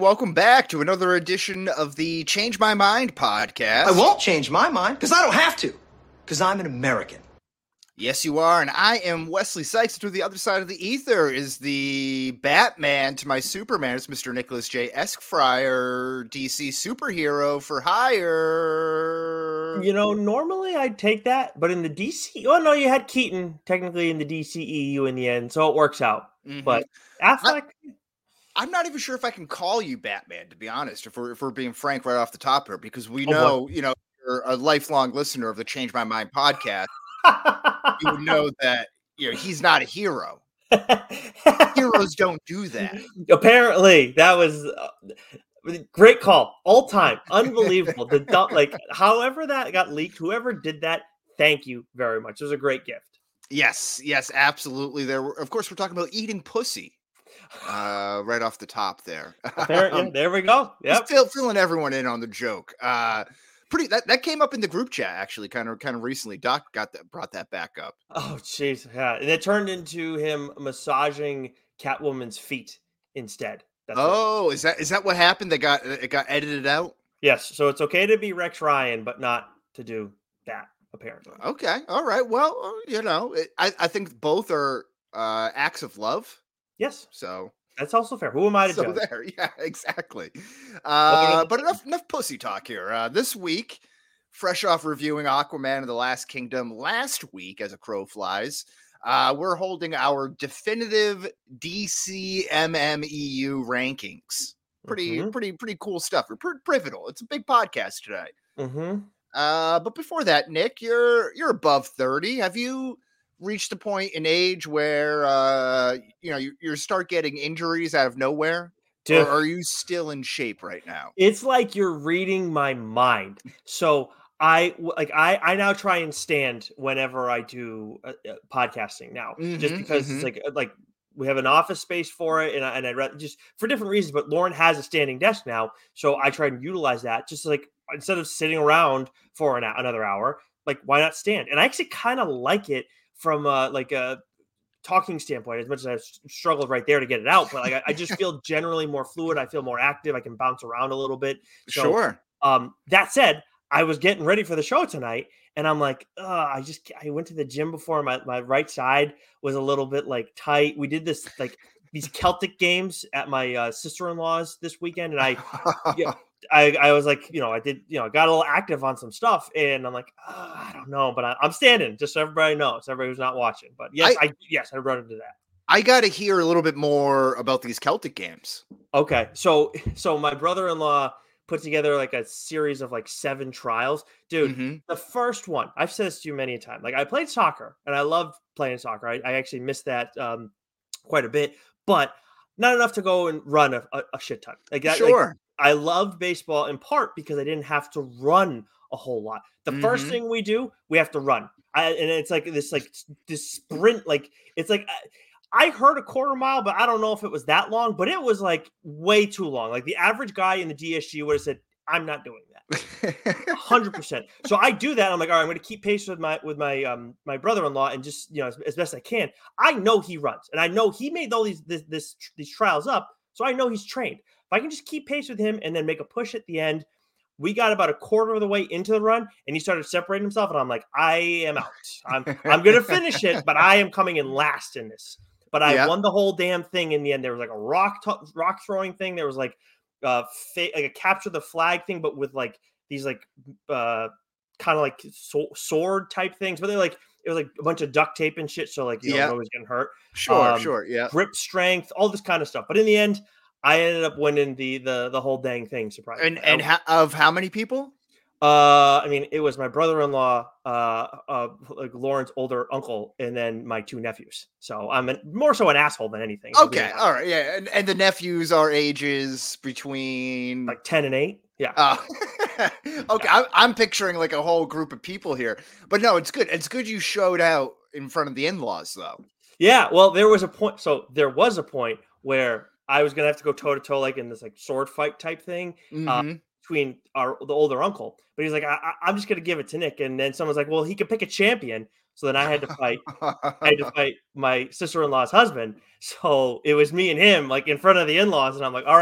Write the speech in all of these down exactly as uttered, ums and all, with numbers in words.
welcome back to another edition of the Change My Mind podcast. I won't change my mind because I don't have to, because I'm an American. Yes, you are, and I am Wesley Sykes. To the other side of the ether is the Batman to my Superman. It's Mister Nicholas J. Esquire, D C superhero for hire. You know, normally I'd take that, but in the D C, oh no, you had Keaton technically in the D C E U in the end, so it works out. Mm-hmm. But Affleck, I, I'm not even sure if I can call you Batman, to be honest. If we're if we're being frank right off the top here, because we know, oh, you know, you're a lifelong listener of the Change My Mind podcast. You would know that, you know, he's not a hero. Heroes don't do that. Apparently, that was a great call. All time, unbelievable. The like, however that got leaked, whoever did that, thank you very much. It was a great gift. Yes, yes, absolutely. There, were, of course, we're talking about eating pussy. Uh, right off the top there. Apparently, there we go. Yep. Fill, filling everyone in on the joke. Uh, Pretty that, that came up in the group chat actually, kind of kind of recently. Doc got that brought that back up. Oh, jeez, yeah, and it turned into him massaging Catwoman's feet instead. That's oh, is that is that what happened? They got it got edited out. Yes, so it's okay to be Rex Ryan, but not to do that. Apparently. Okay, all right. Well, you know, it, I I think both are uh, acts of love. Yes. So. That's also fair. Who am I to so judge? There, yeah, exactly. Uh, but enough, enough pussy talk here. Uh, this week, fresh off reviewing Aquaman and the Last Kingdom last week, as a crow flies, uh, we're holding our definitive D C M M E U rankings. Pretty, mm-hmm. pretty, pretty cool stuff. We're pretty pivotal. It's a big podcast today. Mm-hmm. Uh, but before that, Nick, you're you're above thirty. Have you reached a point in age where uh you know you, you start getting injuries out of nowhere? Dude, or are you still in shape right now? It's like you're reading my mind. So I like I I now try and stand whenever I do uh, podcasting now, mm-hmm, just because mm-hmm. it's like like we have an office space for it, and I, and I'd rather just for different reasons. But Lauren has a standing desk now, so I try and utilize that. Just like instead of sitting around for an another hour, like why not stand? And I actually kind of like it. From uh, like a talking standpoint, as much as I struggled right there to get it out, but like I, I just feel generally more fluid. I feel more active. I can bounce around a little bit. So, sure. Um, that said, I was getting ready for the show tonight, and I'm like, I just I went to the gym before. My my right side was a little bit like tight. We did this like these Celtic games at my uh, sister-in-law's this weekend, and I. you know, I, I was like, you know, I did, you know, I got a little active on some stuff, and I'm like, oh, I don't know, but I, I'm standing, just so everybody knows, everybody who's not watching. But yes, I, I yes, I run into that. I got to hear a little bit more about these Celtic games. Okay, so so my brother-in-law put together like a series of like seven trials, dude. Mm-hmm. The first one, I've said this to you many a time. Like I played soccer, and I love playing soccer. I, I actually missed that um, quite a bit, but not enough to go and run a, a, a shit ton. Like that, sure. Like, I loved baseball in part because I didn't have to run a whole lot. The mm-hmm. first thing we do, we have to run. I, and it's like this, like this sprint. Like it's like I heard a quarter mile, but I don't know if it was that long. But it was like way too long. Like the average guy in the D S G would have said, "I'm not doing that." one hundred percent. So I do that. I'm like, all right, I'm going to keep pace with my with my um my brother-in-law and just you know as, as best I can. I know he runs, and I know he made all these this, this these trials up, so I know he's trained. If I can just keep pace with him and then make a push at the end, we got about a quarter of the way into the run, and he started separating himself, and I'm like, I am out. I'm I'm going to finish it, but I am coming in last in this. But I yeah. won the whole damn thing in the end. There was like a rock t- rock throwing thing. There was like uh fa- like a capture the flag thing, but with like these like uh kind of like so- sword type things. But they're like it was like a bunch of duct tape and shit, so like you yeah. know nobody's getting hurt. Sure, um, sure, yeah. Grip strength, all this kind of stuff. But in the end, I ended up winning the the the whole dang thing. Surprisingly. And and ha- of how many people? Uh, I mean, it was my brother-in-law, uh, uh, like Lauren's older uncle, and then my two nephews. So I'm an, more so an asshole than anything. Okay, all right, yeah. And, and the nephews are ages between like ten and eight. Yeah. Oh. Okay, yeah. I'm, I'm picturing like a whole group of people here, but no, it's good. It's good you showed out in front of the in-laws, though. Yeah. Well, there was a point. So there was a point where I was gonna have to go toe to toe, like in this like sword fight type thing. Mm-hmm. Uh, between our the older uncle, but he's like, I, I, I'm just gonna give it to Nick, and then someone's like, well, he could pick a champion. So then I had to fight. I had to fight my sister-in-law's husband. So it was me and him, like in front of the in-laws, and I'm like, all right,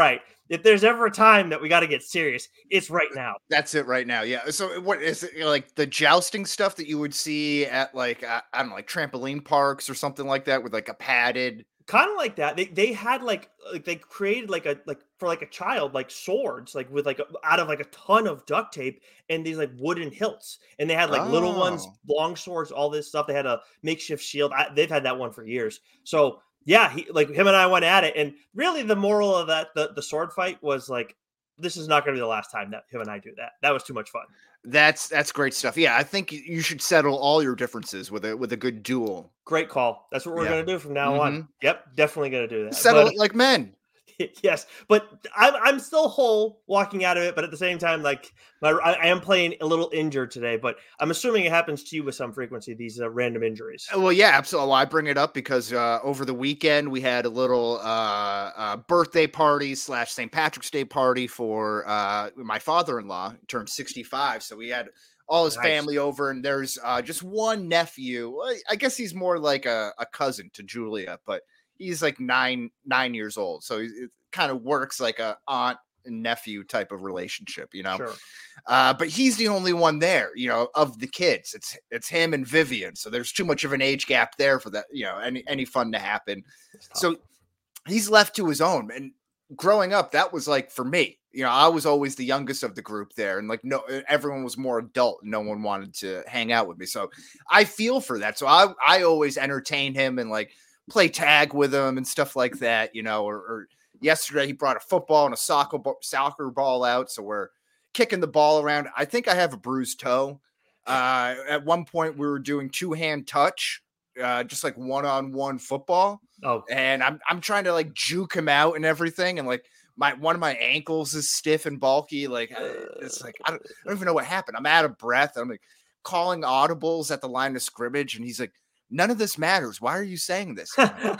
if there's ever a time that we got to get serious, it's right now. That's it right now. Yeah. So what is it, like the jousting stuff that you would see at like uh, I don't know, like trampoline parks or something like that with like a padded Kind of like that. They they had like like they created like a like for like a child like swords like with like a, out of like a ton of duct tape and these like wooden hilts, and they had like little ones, Oh. long swords, all this stuff. They had a makeshift shield. I, they've had that one for years. So yeah, he like him and I went at it, and really the moral of that the the sword fight was like, this is not going to be the last time that him and I do that. That was too much fun. That's that's great stuff. Yeah, I think you should settle all your differences with a with a good duel. Great call. That's what we're Yeah. going to do from now Mhm. on. Yep, definitely going to do that. Settle But- it like men. Yes, but I'm I'm still whole walking out of it, but at the same time, like my I, I am playing a little injured today, but I'm assuming it happens to you with some frequency. These uh, random injuries. Well, yeah, absolutely. Well, I bring it up because uh, over the weekend we had a little uh, uh, birthday party slash Saint Patrick's Day party for uh, my father-in-law. He turned sixty-five, so we had all his Nice. family over, and there's uh, just one nephew. Well, I guess he's more like a, a cousin to Julia, but he's like nine nine years old, so it kind of works like a aunt and nephew type of relationship, you know. Sure. Uh, but he's the only one there, you know, of the kids. It's it's him and Vivian, so there's too much of an age gap there for that, you know, any any fun to happen. It's tough. So he's left to his own. And growing up, that was like for me, you know, I was always the youngest of the group there, and like no, everyone was more adult. No one wanted to hang out with me, so I feel for that. So I I always entertain him and like play tag with him and stuff like that, you know. Or, or yesterday he brought a football and a soccer ball, soccer ball out, so we're kicking the ball around. I think I have a bruised toe. Uh, at one point we were doing two hand touch, uh, just like one on one football. Oh, And I'm I'm trying to like juke him out and everything, and like my one of my ankles is stiff and bulky. Like I- it's like I don't, I don't even know what happened. I'm out of breath. I'm like calling audibles at the line of scrimmage, and he's like, "None of this matters. Why are you saying this?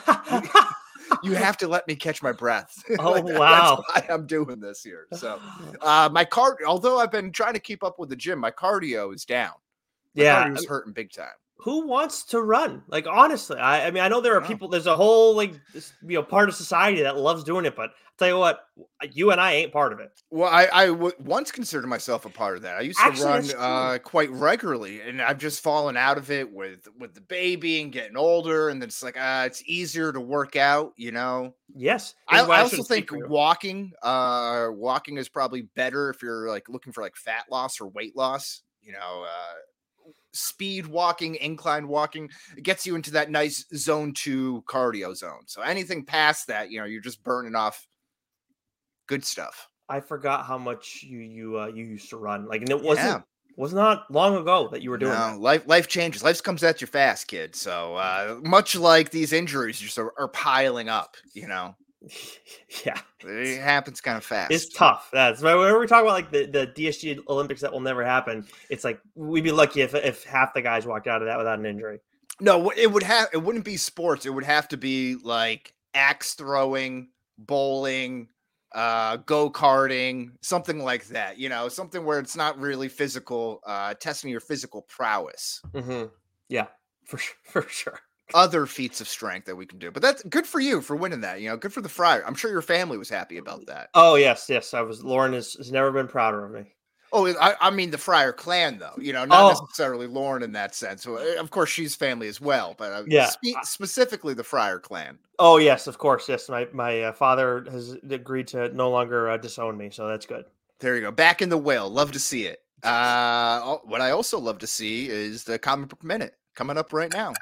You have to let me catch my breath." Oh, Like, that- wow. That's why I'm doing this here. So uh, my card, although I've been trying to keep up with the gym, my cardio is down. My yeah. cardio's hurting big time. Who wants to run? Like honestly, I, I mean, I know there are Wow. people. There's a whole like this, you know part of society that loves doing it, but I'll tell you what, you and I ain't part of it. Well, I, I w- once considered myself a part of that. I used Actually, to run that's true. uh, quite regularly, and I've just fallen out of it with with the baby and getting older. And then it's like uh, it's easier to work out, you know. Yes, I, this is why I also shouldn't speak think for you. walking, uh, walking is probably better if you're like looking for like fat loss or weight loss. You know, uh, speed walking, incline walking, it gets you into that nice zone two cardio zone. So anything past that, you know, you're just burning off good stuff. I forgot how much you you uh, you used to run. Like, and it wasn't Yeah. was not long ago that you were doing No, life life changes. Life comes at you fast, kid. So uh, much like these injuries just are, are piling up, you know. that. Yeah, It happens kind of fast. it's tough. That's why whenever we talk about like the, the D S G Olympics that will never happen, it's like we'd be lucky if if half the guys walked out of that without an injury. No, it would have. It wouldn't be sports. It would have to be like axe throwing, bowling, uh, go karting, something like that. You know, something where it's not really physical, uh, testing your physical prowess. Mm-hmm. Yeah, for su- for sure. Other feats of strength that we can do, but that's good for you for winning that. You know, good for the Friar. I'm sure your family was happy about that. Oh yes, yes. I was. Lauren has, has never been prouder of me. Oh, I, I mean the Friar clan, though. You know, not Oh. necessarily Lauren in that sense. So, uh, of course, she's family as well, but uh, Yeah. spe- specifically the Friar clan. Oh yes, of course. Yes, my my uh, father has agreed to no longer uh, disown me, so that's good. There you go. Back in the whale. Love to see it. Uh, oh, what I also love to see is the comic book minute coming up right now.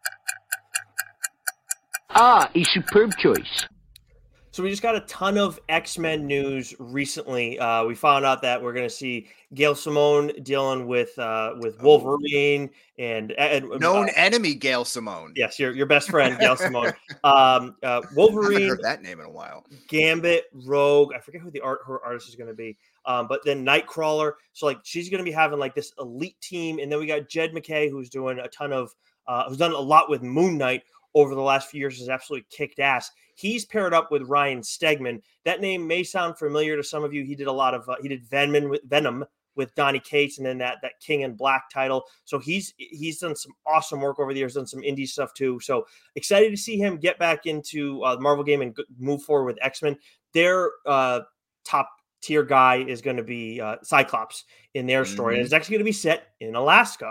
Ah, a superb choice. So we just got a ton of X-Men news recently. Uh, we found out that we're going to see Gail Simone dealing with uh, with Wolverine and, and Known uh, enemy, Gail Simone. yes, your your best friend Gail Simone. Um, uh, I haven't Wolverine, heard that name in a while. Gambit, Rogue. I forget who the art her artist is going to be. Um, but then Nightcrawler. So like she's going to be having like this elite team, and then we got Jed McKay, who's doing a ton of uh, who's done a lot with Moon Knight over the last few years, has absolutely kicked ass. He's paired up with Ryan Stegman. That name may sound familiar to some of you. He did a lot of uh, he did Venom with Venom with Donny Cates, and then that that King in Black title. So he's he's done some awesome work over the years, done some indie stuff too. So excited to see him get back into uh, the Marvel game and g- move forward with X-Men. They're uh, top tier guy is going to be uh, Cyclops in their story. Mhm. And it's actually going to be set in Alaska.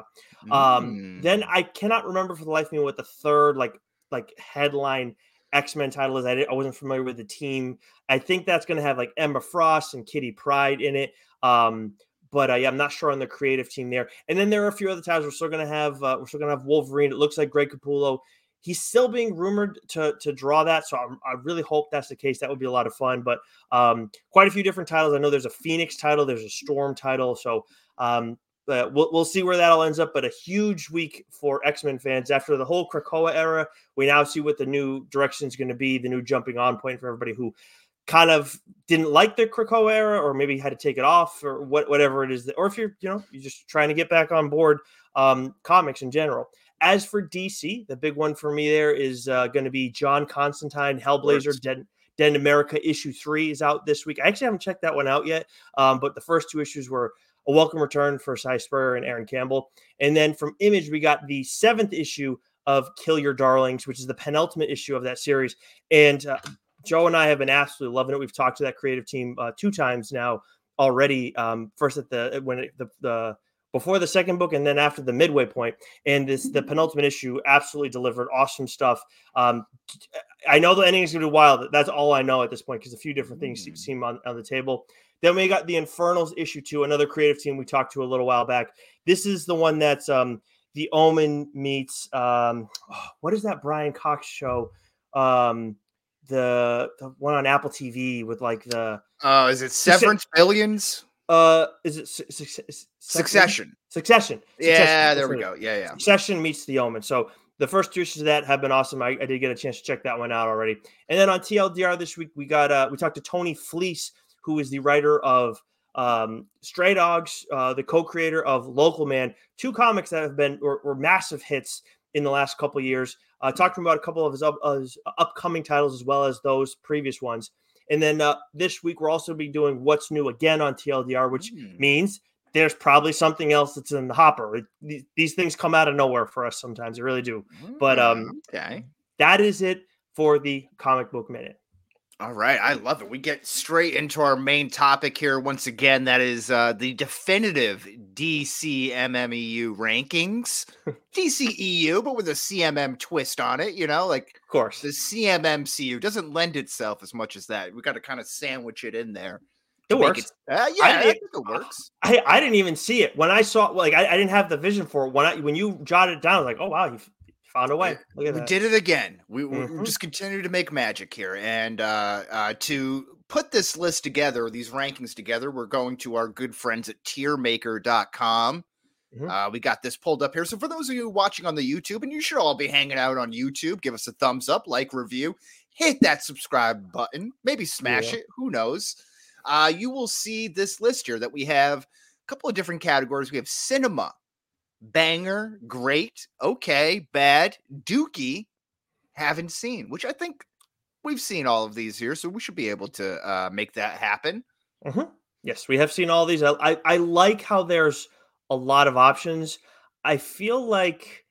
Um, then Mm. I cannot remember for the life of me what the third like like headline X-Men title is. I, didn't, I wasn't familiar with the team. I think that's going to have like Emma Frost and Kitty Pryde in it. Um, but uh, yeah, I'm not sure on the creative team there. And then there are a few other titles we're still going to have. Uh, we're still going to have Wolverine. It looks like Greg Capullo. He's still being rumored to to draw that, so I, I really hope that's the case. That would be a lot of fun. But um, quite a few different titles. I know there's a Phoenix title, there's a Storm title, so um, uh, we'll we'll see where that all ends up. But a huge week for X-Men fans after the whole Krakoa era. We now see what the new direction is going to be, the new jumping on point for everybody who kind of didn't like the Krakoa era, or maybe had to take it off, or what whatever it is, that, or if you're you know you're just trying to get back on board um, comics in general. As for D C, the big one for me there is uh, going to be John Constantine, Hellblazer, Dead, Dead in America issue three is out this week. I actually haven't checked that one out yet, um, but the first two issues were a welcome return for Cy Spurrier and Aaron Campbell. And then from Image, we got the seventh issue of Kill Your Darlings, which is the penultimate issue of that series. And uh, Joe and I have been absolutely loving it. We've talked to that creative team uh, two times now already. Um, first at the when it, the the before the second book, and then after the midway point. And this the penultimate issue absolutely delivered awesome stuff. Um, I know the ending is going to be wild. That's all I know at this point, because a few different things Mm. seem on, on the table. Then we got the Infernals issue two, another creative team we talked to a little while back. This is the one that's um, the Omen meets um, oh, what is that Brian Cox show? Um, the the one on Apple T V with like the Uh, is it Severance Billions? uh, is it su- su- su- Succession. Succession. Yeah, Succession. there we go. Yeah, yeah. Succession meets The Omen. So the first two issues of that have been awesome. I, I did get a chance to check that one out already. And then on T L D R this week, we got uh, we talked to Tony Fleece, who is the writer of um, Stray Dogs, uh, the co-creator of Local Man, two comics that have been were, were massive hits in the last couple of years. Uh, talking about a couple of his, up, uh, his upcoming titles as well as those previous ones. And then uh, this week, we'll also be doing What's New again on T L D R, which Mm. means there's probably something else that's in the hopper. It, these, these things come out of nowhere for us sometimes. They really do. But um, okay. that is it for the Comic Book Minute. All right, I love it. We get straight into our main topic here once again. That is uh, the definitive D C M M E U rankings. D C E U, but with a C M M twist on it, you know, like Of course. the C M M C U doesn't lend itself as much as that. We got to kind of sandwich it in there. It to make works. uh, yeah, I I, did- think it works. I, I didn't even see it. When I saw, like, I, I didn't have the vision for it. When I when you jotted it down, I was like, oh, wow, you f- found a way. Look at We that. did it again. We, we- we Mhm. just continue to make magic here. And uh, uh, to put this list together, these rankings together, we're going to our good friends at tier maker dot com. Mhm. Uh, we got this pulled up here. So for those of you watching on the YouTube, and you should all be hanging out on YouTube, give us a thumbs up, like, review, hit that subscribe button, maybe smash Yeah. it. Who knows? Uh, you will see this list here that we have a couple of different categories. We have cinema, banger, great, okay, bad, dookie, haven't seen, which I think we've seen all of these here, so we should be able to uh, make that happen. Mhm. Yes, we have seen all these. I, I I like how there's a lot of options. I feel like,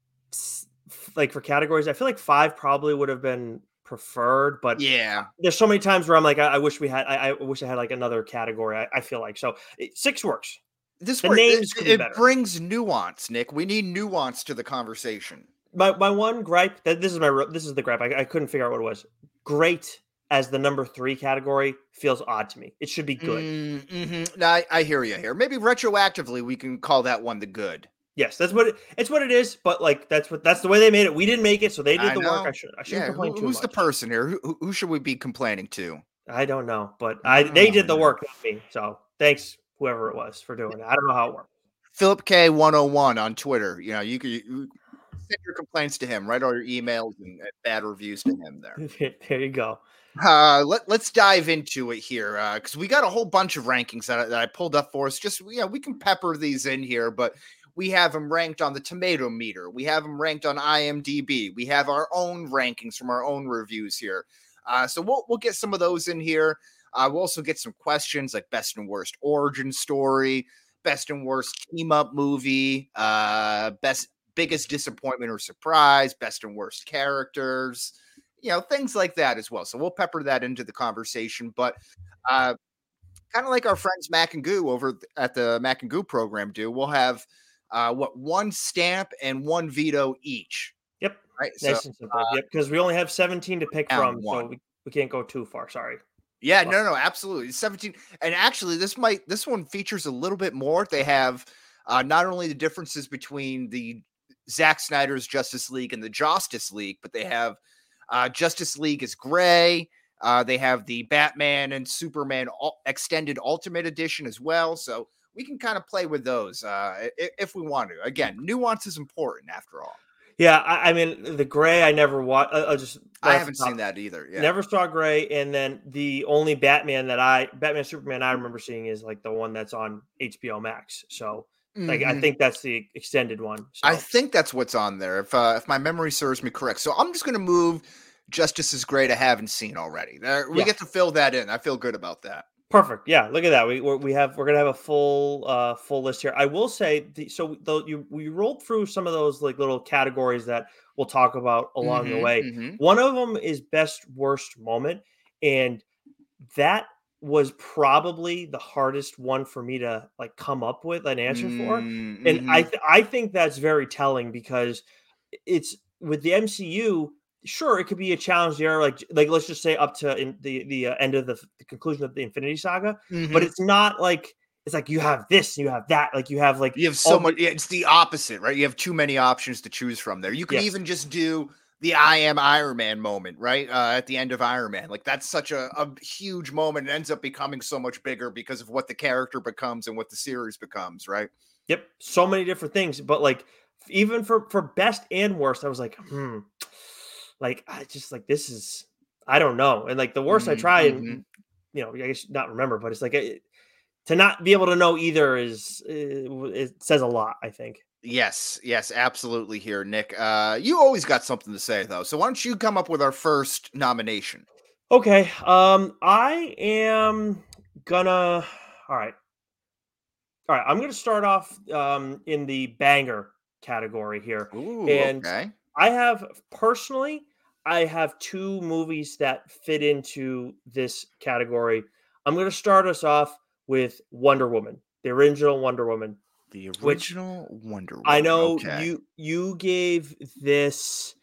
s- like for categories, I feel like five probably would have been preferred, but Yeah, there's so many times where I'm like, I, I wish we had, I, I wish I had like another category. I, I feel like so it- six works. this The work- names it, could be it better. brings nuance, Nick. We need nuance to the conversation. My my one gripe that this is my re- this is the gripe. I, I couldn't figure out what it was. Great as the number three category feels odd to me. It should be good. Mm, mhm. No, I, I hear you here. Maybe retroactively, we can call that one the good. Yes, that's what it, it's what it is. But like that's what that's the way they made it. We didn't make it, so they did I the work. know. I should I shouldn't Yeah, complain who- too who's much. the person here? Who, who- who should we be complaining to? I don't know, but I they did the Oh, work, not me. So thanks whoever it was for doing it. I don't know how it worked. Philip K one oh one on Twitter. You know, you can you send your complaints to him, write all your emails and uh, bad reviews to him there. There you go. Uh, let, let's dive into it here because we got a whole bunch of rankings that I, that I pulled up for us. Just, yeah, we can pepper these in here, but we have them ranked on the tomato meter. We have them ranked on IMDb. We have our own rankings from our own reviews here. Uh, so we'll, we'll get some of those in here. Uh, we'll also get some questions like best and worst origin story, best and worst team up movie, uh, best biggest disappointment or surprise, best and worst characters, you know, things like that as well. So we'll pepper that into the conversation. But uh, kind of like our friends Mac and Goo over at the Mac and Goo program do. We'll have uh, what one stamp and one veto each. Yep. Right. Nice so, and simple. uh, yep. Because we only have seventeen to pick from, one. so we, we can't go too far. Sorry. Yeah, no, no, absolutely. seventeen. And actually, this might this one features a little bit more. They have uh, not only the differences between the Zack Snyder's Justice League and the Justice League, but they have uh, Justice League is gray. Uh, they have the Batman and Superman Ul- Extended Ultimate Edition as well. So we can kind of play with those uh, if, if we want to. Again, nuance is important after all. Yeah, I, I mean the gray. I never watched. I just I haven't seen that either. Yeah. Never saw gray, and then the only Batman that I Batman Superman I remember seeing is like the one that's on H B O Max. So like Mhm. I think that's the extended one. So. I think that's what's on there. If uh, if my memory serves me correct. So I'm just gonna move Justice is Great. I haven't seen already. There, we Yeah. get to fill that in. I feel good about that. Perfect. Yeah, look at that. We we're, we have we're gonna have a full uh full list here. I will say the, so. Though you we rolled through some of those like little categories that we'll talk about along the Mhm, way. mhm. One of them is best worst moment, and that was probably the hardest one for me to like come up with an answer for. Mm, And I mhm. th- I think that's very telling because it's with the M C U. Sure, it could be a challenge there, like like let's just say up to in the the uh, end of the, the conclusion of the Infinity Saga. But Mhm. it's not like it's like you have this, you have that, like you have like You have all so the- much. Yeah, it's the opposite, right? You have too many options to choose from there. You could Yes. even just do the I am Iron Man moment, right? Uh, at the end of Iron Man. Like that's such a, a huge moment. It ends up becoming so much bigger because of what the character becomes and what the series becomes, right? Yep, so many different things. But like even for for best and worst, I was like, hmm, like I just like this is I don't know. And like the worst I Mhm, try mhm. and you know I guess not remember, but it's like it, to not be able to know either is it, it says a lot. I think. Yes, yes, absolutely here, Nick. Uh, you always got something to say, though. So why don't you come up with our first nomination? Okay. Um, I am gonna. All right. All right. I'm gonna start off um in the banger category here, Ooh, and okay. I have personally, I have two movies that fit into this category. I'm gonna start us off with Wonder Woman, the original Wonder Woman, The which original Wonder Woman. I know Okay. you you gave this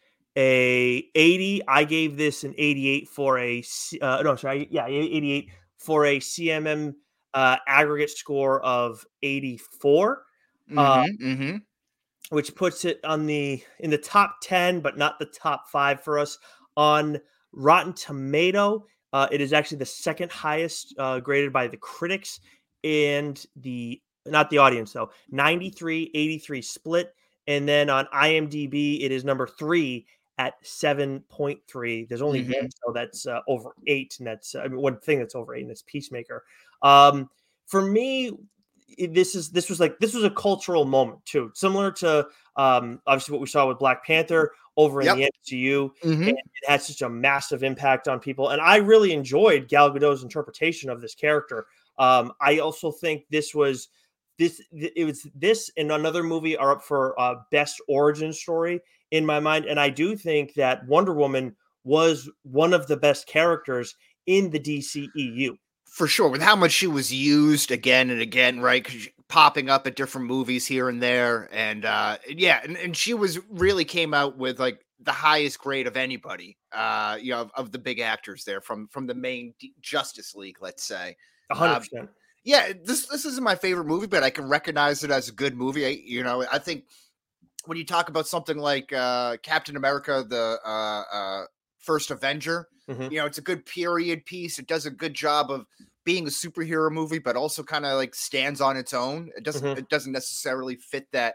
a eighty. I gave this an eighty-eight for a C- uh, no, sorry, yeah, eighty-eight for a C M M uh, aggregate score of eighty-four, uh, Mm-hmm, mm-hmm. which puts it on the in the top ten, but not the top five for us on Rotten Tomato. Uh, it is actually the second highest uh, graded by the critics and the not the audience though. ninety-three eighty-three split, and then on IMDb it is number three at seven point three. There's only Mhm. one show that's uh, over eight, and that's uh, I mean, one thing that's over eight, and that's Peacemaker. Um, for me, it- this is this was like this was a cultural moment too, similar to um, obviously what we saw with Black Panther over in Yep. the M C U. Mhm. And it had such a massive impact on people, and I really enjoyed Gal Gadot's interpretation of this character. Um, I also think this was this it was this and another movie are up for uh, best origin story in my mind, and I do think that Wonder Woman was one of the best characters in the D C E U. For sure, with how much she was used again and again, right? 'Cause she- popping up at different movies here and there, and uh, yeah, and, and she was really came out with like the highest grade of anybody, uh, you know, of, of the big actors there from from the main D- Justice League, let's say. A hundred Uh, percent. yeah, this this isn't my favorite movie, but I can recognize it as a good movie. I, you know, I think when you talk about something like uh, Captain America, the uh, uh, First Avenger, Mhm. you know, it's a good period piece. It does a good job of being a superhero movie, but also kind of like stands on its own. It doesn't Mhm. it doesn't necessarily fit that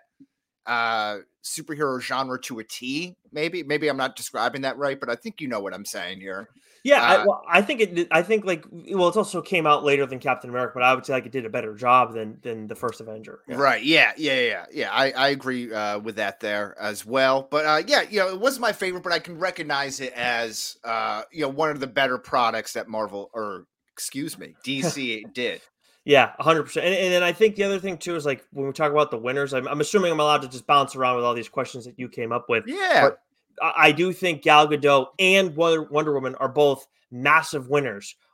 uh superhero genre to a T. Maybe maybe I'm not describing that right, but I think you know what I'm saying here. Yeah, I, Uh, well, I think it. did- I think like well, it also came out later than Captain America, but I would say like it did a better job than than the first Avenger. Yeah. Right. Yeah. Yeah. Yeah. Yeah. I, I agree uh, with that there as well. But uh, yeah, you know, it wasn't my favorite, but I can recognize it as uh, you know, one of the better products that Marvel or excuse me, D C did. Yeah, a hundred percent. And and then I think the other thing too is like when we talk about the winners, I'm, I'm assuming I'm allowed to just bounce around with all these questions that you came up with. Yeah. But I, I do think Gal Gadot and Wonder, Wonder Woman are both massive winners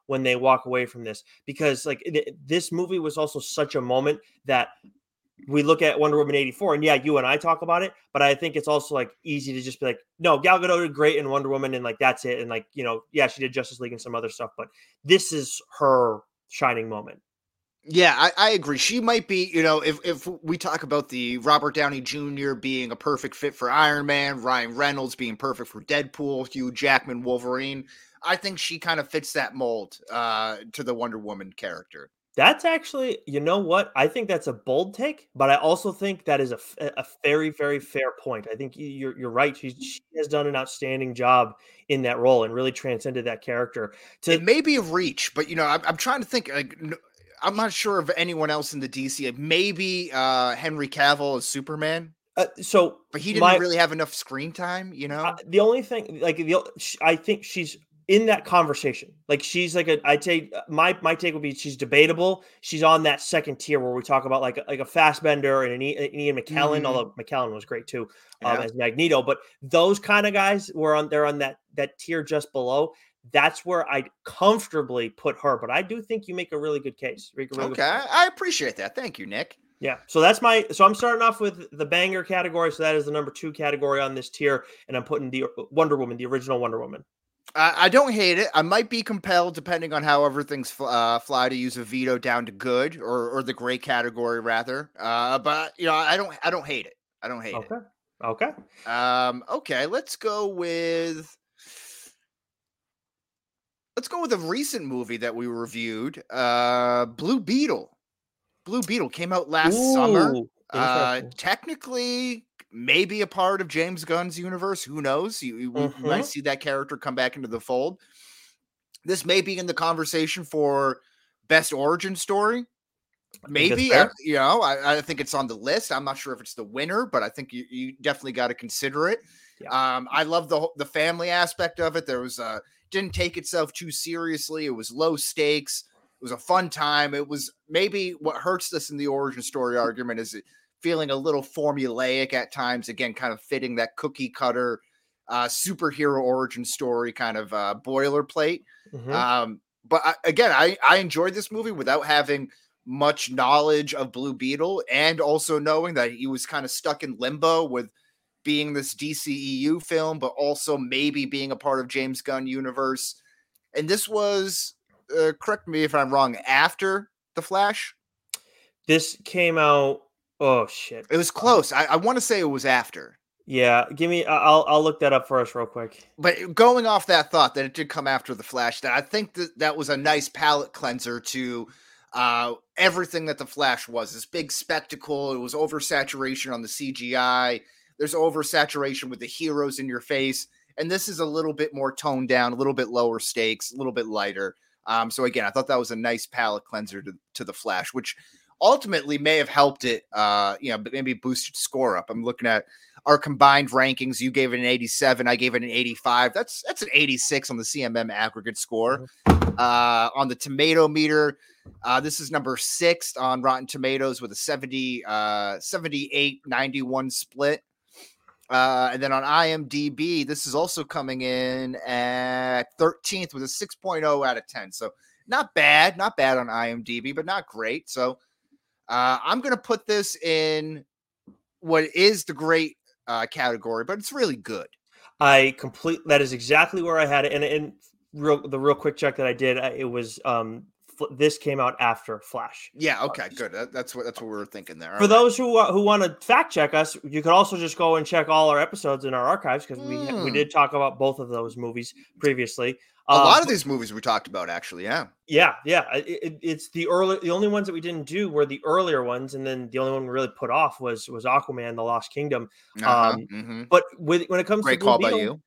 when they walk away from this, because like it, this movie was also such a moment that we look at Wonder Woman eighty-four, and yeah, you and I talk about it, but I think it's also like easy to just be like, no, Gal Gadot did great in Wonder Woman, and like that's it, and like, you know, yeah, she did Justice League and some other stuff, but this is her shining moment. Yeah, I, I agree. She might be, you know, if if we talk about the Robert Downey Junior being a perfect fit for Iron Man, Ryan Reynolds being perfect for Deadpool, Hugh Jackman Wolverine, I think she kind of fits that mold uh, to the Wonder Woman character. That's actually, you know what? I think that's a bold take, but I also think that is a, a very, very fair point. I think you're you're right. She, she has done an outstanding job in that role and really transcended that character. To, it may be a reach, but you know, I'm, I'm trying to think. Like, I'm not sure of anyone else in the D C. Maybe uh, Henry Cavill as Superman. Uh, so, but he didn't my, really have enough screen time. You know, uh, the only thing, like the, I think she's in that conversation. Like she's like a, I'd say my my take would be she's debatable. She's on that second tier where we talk about like like a Fassbender and an, e, an Ian McKellen, mm-hmm. although McKellen was great too um, yeah. as Magneto. But those kind of guys were on they're on that that tier just below. That's where I'd comfortably put her. But I do think you make a really good case. Really okay, good I appreciate that. Thank you, Nick. Yeah, so that's my. So I'm starting off with the banger category. So that is the number two category on this tier, and I'm putting the Wonder Woman, the original Wonder Woman. I don't hate it. I might be compelled, depending on how everything's uh, fly, to use a veto down to good or or the gray category rather. Uh, but you know, I don't I don't hate it. I don't hate okay. it. Okay. Okay. Um. Okay. Let's go with. Let's go with a recent movie that we reviewed. Uh, Blue Beetle. Blue Beetle came out last Ooh, summer. Uh, technically. Maybe a part of James Gunn's universe. Who knows? You, you mm-hmm. might see that character come back into the fold. This may be in the conversation for best origin story. Maybe, I, you know, I, I think it's on the list. I'm not sure if it's the winner, but I think you, you definitely got to consider it. Yeah. Um, I love the the family aspect of it. There was uh didn't take itself too seriously. It was low stakes. It was a fun time. It was maybe what hurts us in the origin story argument is it feeling a little formulaic at times, again, kind of fitting that cookie cutter uh, superhero origin story kind of uh, boilerplate. Mm-hmm. Um, but I, again, I, I enjoyed this movie without having much knowledge of Blue Beetle and also knowing that he was kind of stuck in limbo with being this D C E U film, but also maybe being a part of James Gunn universe. And this was, uh, correct me if I'm wrong, after The Flash? This came out Oh shit! It was close. I, I want to say it was after. Yeah, give me. I'll I'll look that up for us real quick. But going off that thought that it did come after the Flash, that I think that that was a nice palate cleanser to uh, everything that the Flash was. This big spectacle. It was oversaturation on the C G I. There's oversaturation with the heroes in your face, and this is a little bit more toned down, a little bit lower stakes, a little bit lighter. Um, so again, I thought that was a nice palate cleanser to to the Flash, which ultimately may have helped it, uh, you know, maybe boosted score up. I'm looking at our combined rankings. You gave it an eighty-seven. I gave it an eighty-five. That's that's an eighty-six on the C M M aggregate score. Uh, on the tomato meter, uh, this is number six on Rotten Tomatoes with a seventy, uh, seventy-eight ninety-one split. Uh, and then on IMDb, this is also coming in at thirteenth with a six point oh out of ten. So not bad, not bad on IMDb, but not great. So Uh, I'm going to put this in what is the great uh, category, but it's really good. I complete. That is exactly where I had it. And, and real, the real quick check that I did, it was um, this came out after Flash. Yeah. Okay. Good. That, that's what that's what we were thinking there. All For right. those who uh, who want to fact check us, you could also just go and check all our episodes in our archives because we mm. we did talk about both of those movies previously. A um, lot of these movies we talked about, actually. Yeah. Yeah. Yeah. It, it, it's the early. The only ones that we didn't do were the earlier ones, and then the only one we really put off was was Aquaman: The Lost Kingdom. Uh-huh. Um, mm-hmm. But with when it comes great to Blue call Beetle, by you.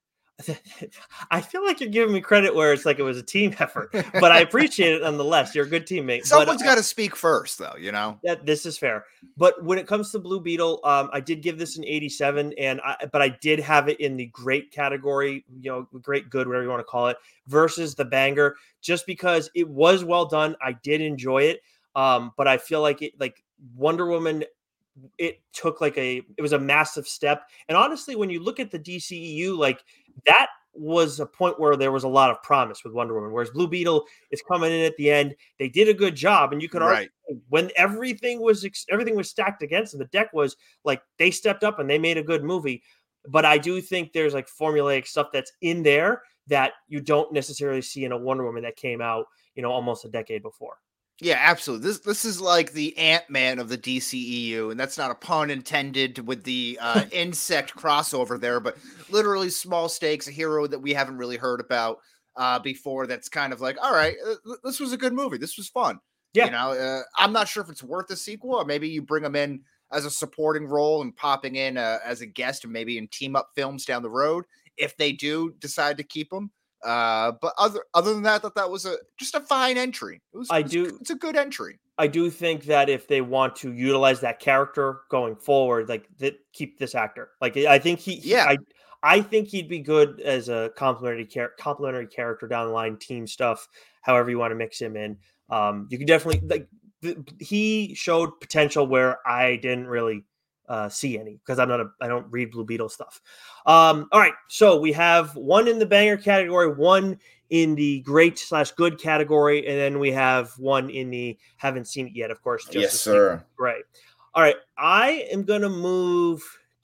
I feel like you're giving me credit where it's like it was a team effort, but I appreciate it nonetheless. You're a good teammate. Someone's got to speak first, though, you know? That this is fair. But when it comes to Blue Beetle, um, I did give this an eighty-seven, and I, but I did have it in the great category, you know, great, good, whatever you want to call it, versus the banger, just because it was well done. I did enjoy it. Um, but I feel like it, like Wonder Woman, it took like a, it was a massive step. And honestly, when you look at the D C E U, like that was a point where there was a lot of promise with Wonder Woman, whereas Blue Beetle is coming in at the end. They did a good job, and you could Right. argue when everything was everything was stacked against them, the deck was like they stepped up and they made a good movie. But I do think there's like formulaic stuff that's in there that you don't necessarily see in a Wonder Woman that came out, you know, almost a decade before. Yeah, absolutely. This this is like the Ant-Man of the D C E U, and that's not a pun intended with the uh, insect crossover there, but literally small stakes, a hero that we haven't really heard about uh, before. That's kind of like, all right, uh, this was a good movie. This was fun. Yeah. You know, uh, I'm not sure if it's worth a sequel, or maybe you bring them in as a supporting role and popping in uh, as a guest, and maybe in team up films down the road if they do decide to keep them. Uh, but other other than that, I thought that was a just a fine entry. It was. I it was- do- It's a good entry. I do think that if they want to utilize that character going forward, like that, keep this actor. Like I think he, he- Yeah. I, I think he'd be good as a complimentary char- complimentary character down the line, team stuff. However you want to mix him in, um, you can definitely like. th- He showed potential where I didn't really uh, see any because I'm not a I don't read Blue Beetle stuff. Um, all right, so we have one in the banger category, one in the great slash good category, and then we have one in the haven't seen it yet, of course. Yes, Justice League. sir. Great. All right, I am gonna move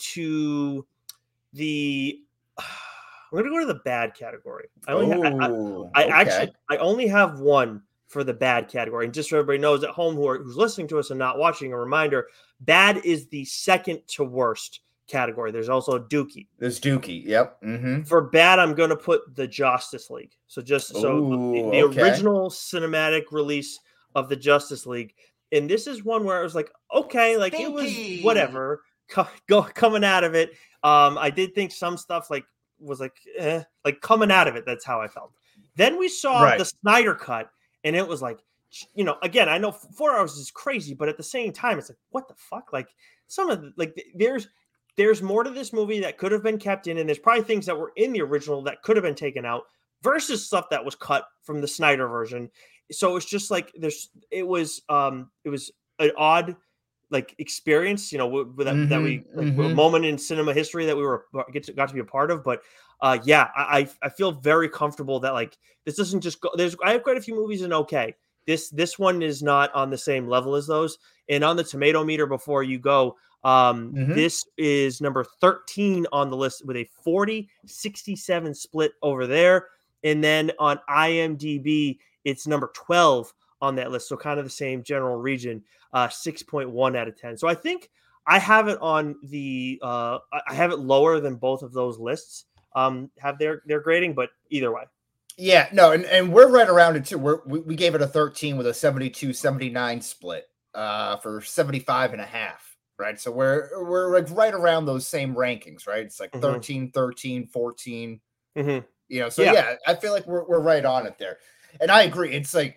to the. I'm gonna go to the bad category. I only ha- I, I, Ooh, I okay. actually I only have one for the bad category, and just so everybody knows at home who are who's listening to us and not watching, a reminder: bad is the second to worst category. There's also Dookie. There's Dookie. Yep. Mm-hmm. For bad, I'm going to put the Justice League. So just so Ooh, the, the okay. original cinematic release of the Justice League, and this is one where I was like, okay, like it was Stinky. whatever. Co- go coming out of it. Um, I did think some stuff like was like, eh, like coming out of it. That's how I felt. Then we saw Right. the Snyder cut, and it was like, you know, again, I know four hours is crazy, but at the same time, it's like, what the fuck? Like some of the, like there's. There's more to this movie that could have been kept in, and there's probably things that were in the original that could have been taken out versus stuff that was cut from the Snyder version. So it's just like there's, it was, um, it was an odd like experience, you know, w- that, that we like, a mhm. moment in cinema history that we were get to, got to be a part of. But uh, yeah, I I I feel very comfortable that like this doesn't just go. There's I have quite a few movies in okay. This this one is not on the same level as those. And on the tomato meter before you go. Um, Mhm. This is number thirteen on the list with a forty sixty-seven split over there. And then on IMDb, it's number twelve on that list. So kind of the same general region, uh, six point one out of ten. So I think I have it on the, uh, I I have it lower than both of those lists um, have their, their grading, but either way. Yeah, no, and, and we're right around it too. We're, we we gave it a thirteen with a seventy-two seventy-nine split uh, for seventy-five and a half. Right. So we're we're like right around those same rankings, right? It's like Mhm. thirteen, thirteen, fourteen. Mhm. You know, so Yeah. yeah. I feel like we're we're right on it there. And I agree. It's like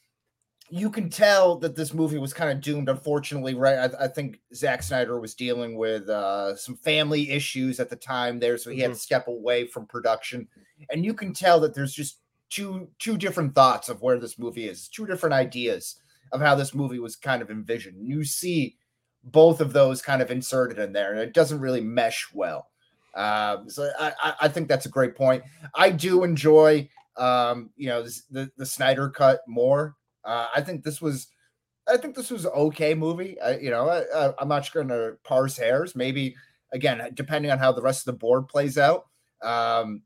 you can tell that this movie was kind of doomed, unfortunately, right? I, I think Zack Snyder was dealing with uh, some family issues at the time there, so he had Mhm. to step away from production. And you can tell that there's just two two different thoughts of where this movie is, two different ideas of how this movie was kind of envisioned. You see both of those kind of inserted in there, and it doesn't really mesh well. Um, so I, I, I think that's a great point. I do enjoy, um, you know, this, the the Snyder cut more. Uh, I think this was, I think this was an okay movie. I, you know, I, I, I'm not going to parse hairs. Maybe again, depending on how the rest of the board plays out, um,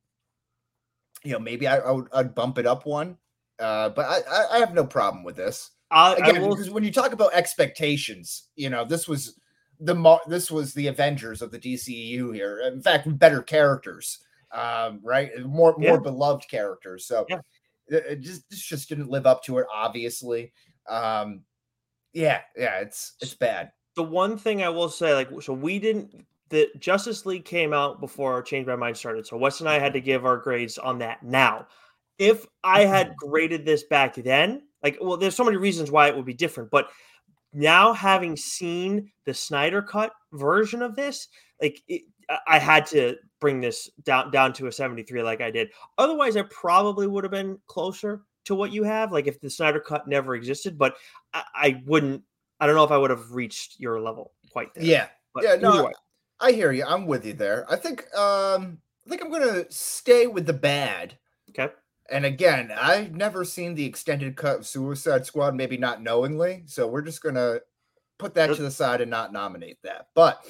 you know, maybe I, I would I'd bump it up one. Uh, but I, I, I have no problem with this. I, I Again, will, because when you talk about expectations, you know, this was the Mar- this was the Avengers of the D C E U here. In fact, better characters, um, right? More Yeah. more beloved characters. So Yeah. it, it just this just didn't live up to it. Obviously, um, yeah, yeah, it's it's bad. the one thing I will say, like, so we didn't, the Justice League came out before Change My Mind started. So Wes and I had to give our grades on that now. If I had graded this back then, like, well, there's so many reasons why it would be different, but now having seen the Snyder cut version of this, like, it, I- I had to bring this down down to a seventy-three, like I did. Otherwise, I probably would have been closer to what you have, like if the Snyder cut never existed. But I, I wouldn't. I don't know if I would have reached your level quite there. Yeah, But yeah, either no, way. I hear you. I'm with you there. I think um, I think I'm gonna stay with the bad. Okay. And again, I've never seen the extended cut of Suicide Squad, maybe not knowingly. So we're just gonna put that to the side and not nominate that. But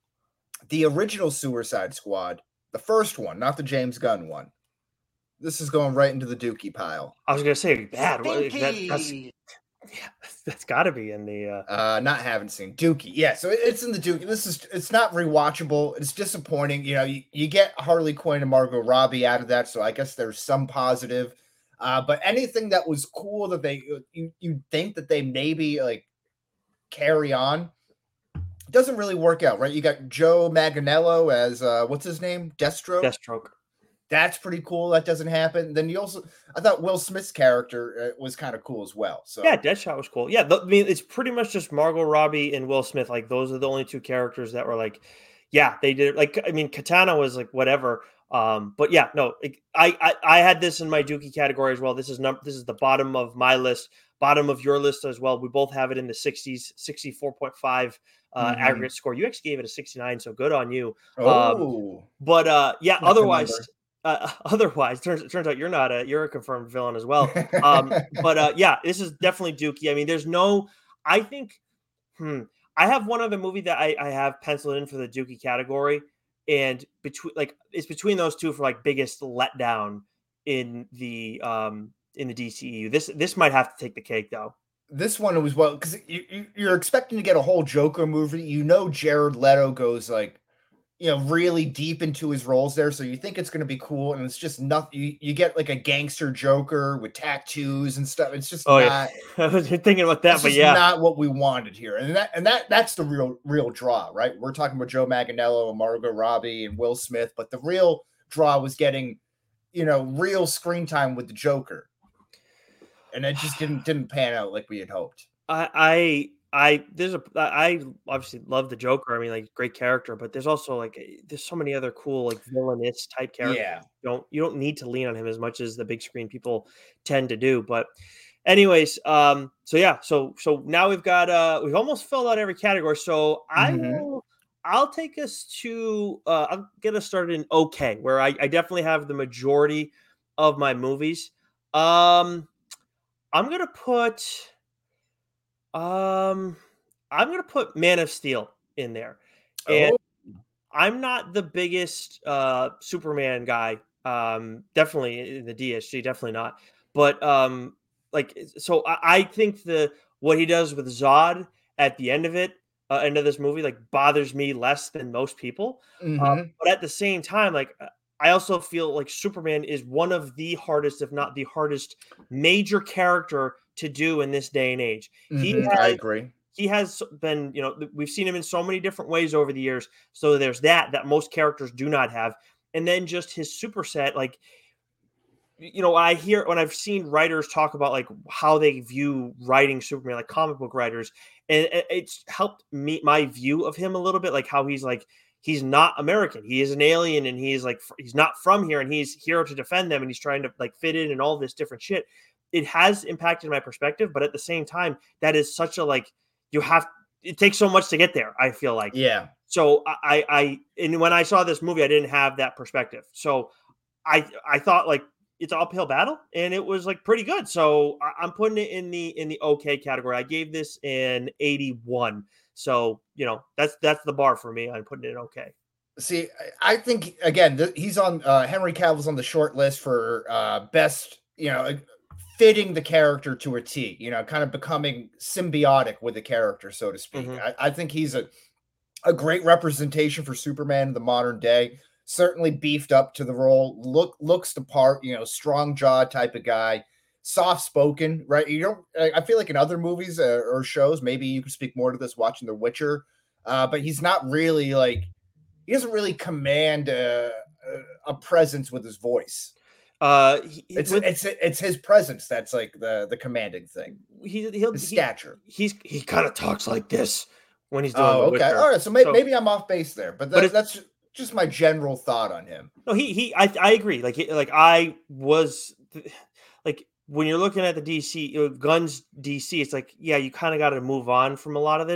the original Suicide Squad, the first one, not the James Gunn one. This is going right into the Dookie pile. I was gonna say bad. What- that- that's yeah, that's got to be in the. Uh... Uh, not haven't seen Dookie. Yeah, so it's in the Dookie. This is it's not rewatchable. It's disappointing. You know, you, you get Harley Quinn and Margot Robbie out of that, so I guess there's some positive. Uh, but anything that was cool that they you you think that they maybe like carry on doesn't really work out, right? You got Joe Manganiello as uh, what's his name, Deathstroke. Deathstroke. That's pretty cool. That doesn't happen. Then you also, I thought Will Smith's character uh, was kind of cool as well. So yeah, Deadshot was cool. Yeah, the, I mean, it's pretty much just Margot Robbie and Will Smith. Like those are the only two characters that were like, yeah, they did. Like, I mean, Katana was like whatever. Um, but yeah, no, like, I, I I had this in my Dookie category as well. This is num- This is the bottom of my list, bottom of your list as well. We both have it in the sixties, sixty-four point five uh, mm-hmm. aggregate score. You actually gave it a sixty-nine, so good on you. Oh, um, but uh, yeah, That's otherwise. Uh, otherwise, turns it turns out you're not a you're a confirmed villain as well. Um, but uh, yeah, this is definitely Dookie. I mean, there's no. I think, hmm, I have one other movie that I, I have penciled in for the Dookie category, and between like it's between those two for like biggest letdown in the um in the D C E U. This this might have to take the cake though. This one was well because you, you, you're expecting to get a whole Joker movie. You know, Jared Leto goes like. You know, really deep into his roles there. So you think it's going to be cool. And it's just nothing. You, you get like a gangster Joker with tattoos and stuff. It's just oh, not. Yeah. I was thinking about that, but yeah. not what we wanted here. And that, and that, that's the real, real draw, right? We're talking about Joe Manganiello and Margot Robbie and Will Smith, but the real draw was getting, you know, real screen time with the Joker. And it just didn't, didn't pan out like we had hoped. I, I, I there's a I obviously love the Joker. I mean, like great character, but there's also like there's so many other cool like villainous type characters. Yeah, you don't you don't need to lean on him as much as the big screen people tend to do. But, anyways, um, so yeah, so so now we've got uh we've almost filled out every category. So I mm-hmm. will I'll take us to uh I'll get us started in okay, where I, I definitely have the majority of my movies. Um, I'm gonna put. Um, I'm gonna put Man of Steel in there, and oh. I'm not the biggest uh, Superman guy. Um, definitely in the D S G, definitely not. But um, like, so I, I think the what he does with Zod at the end of it, uh, end of this movie, like bothers me less than most people. Mm-hmm. Um, but at the same time, like. I also feel like Superman is one of the hardest, if not the hardest, major character to do in this day and age. Mm-hmm, he has, I agree. He has been, you know, we've seen him in so many different ways over the years. So there's that, that most characters do not have. And then just his superset, like, you know, I hear when I've seen writers talk about like how they view writing Superman, like comic book writers, and it's helped me, my view of him a little bit, like how he's like, he's not American. He is an alien and he's like, he's not from here and he's here to defend them and he's trying to like fit in and all this different shit. It has impacted my perspective, but at the same time, that is such a, like, you have, it takes so much to get there. I feel like, yeah. So I, I, and when I saw this movie, I didn't have that perspective. So I, I thought like it's an uphill battle and it was like pretty good. So I'm putting it in the, in the okay category. I gave this an eighty-one. So, you know, that's that's the bar for me. I'm putting it in okay. See, I think, again, th- he's on, uh, Henry Cavill's on the short list for uh, best, you know, fitting the character to a T, you know, kind of becoming symbiotic with the character, so to speak. Mm-hmm. I, I think he's a, a great representation for Superman in the modern day. Certainly beefed up to the role, look looks the part, you know, strong jaw type of guy. Soft-spoken, right? You don't. I feel like in other movies uh, or shows, maybe you can speak more to this watching The Witcher, uh, but he's not really like he doesn't really command a, a presence with his voice. Uh, he, it's with, it's it's his presence that's like the the commanding thing. He he'll his he, stature. He's he kind of talks like this when he's doing. Oh, The okay, Witcher. all right. So, may, so maybe I'm off base there, but, that, but that's just my general thought on him. No, he he. I I agree. Like like I was like. When you're looking at the D C, Gunn's D C, it's like, yeah, you kind of got to move on from a lot of this.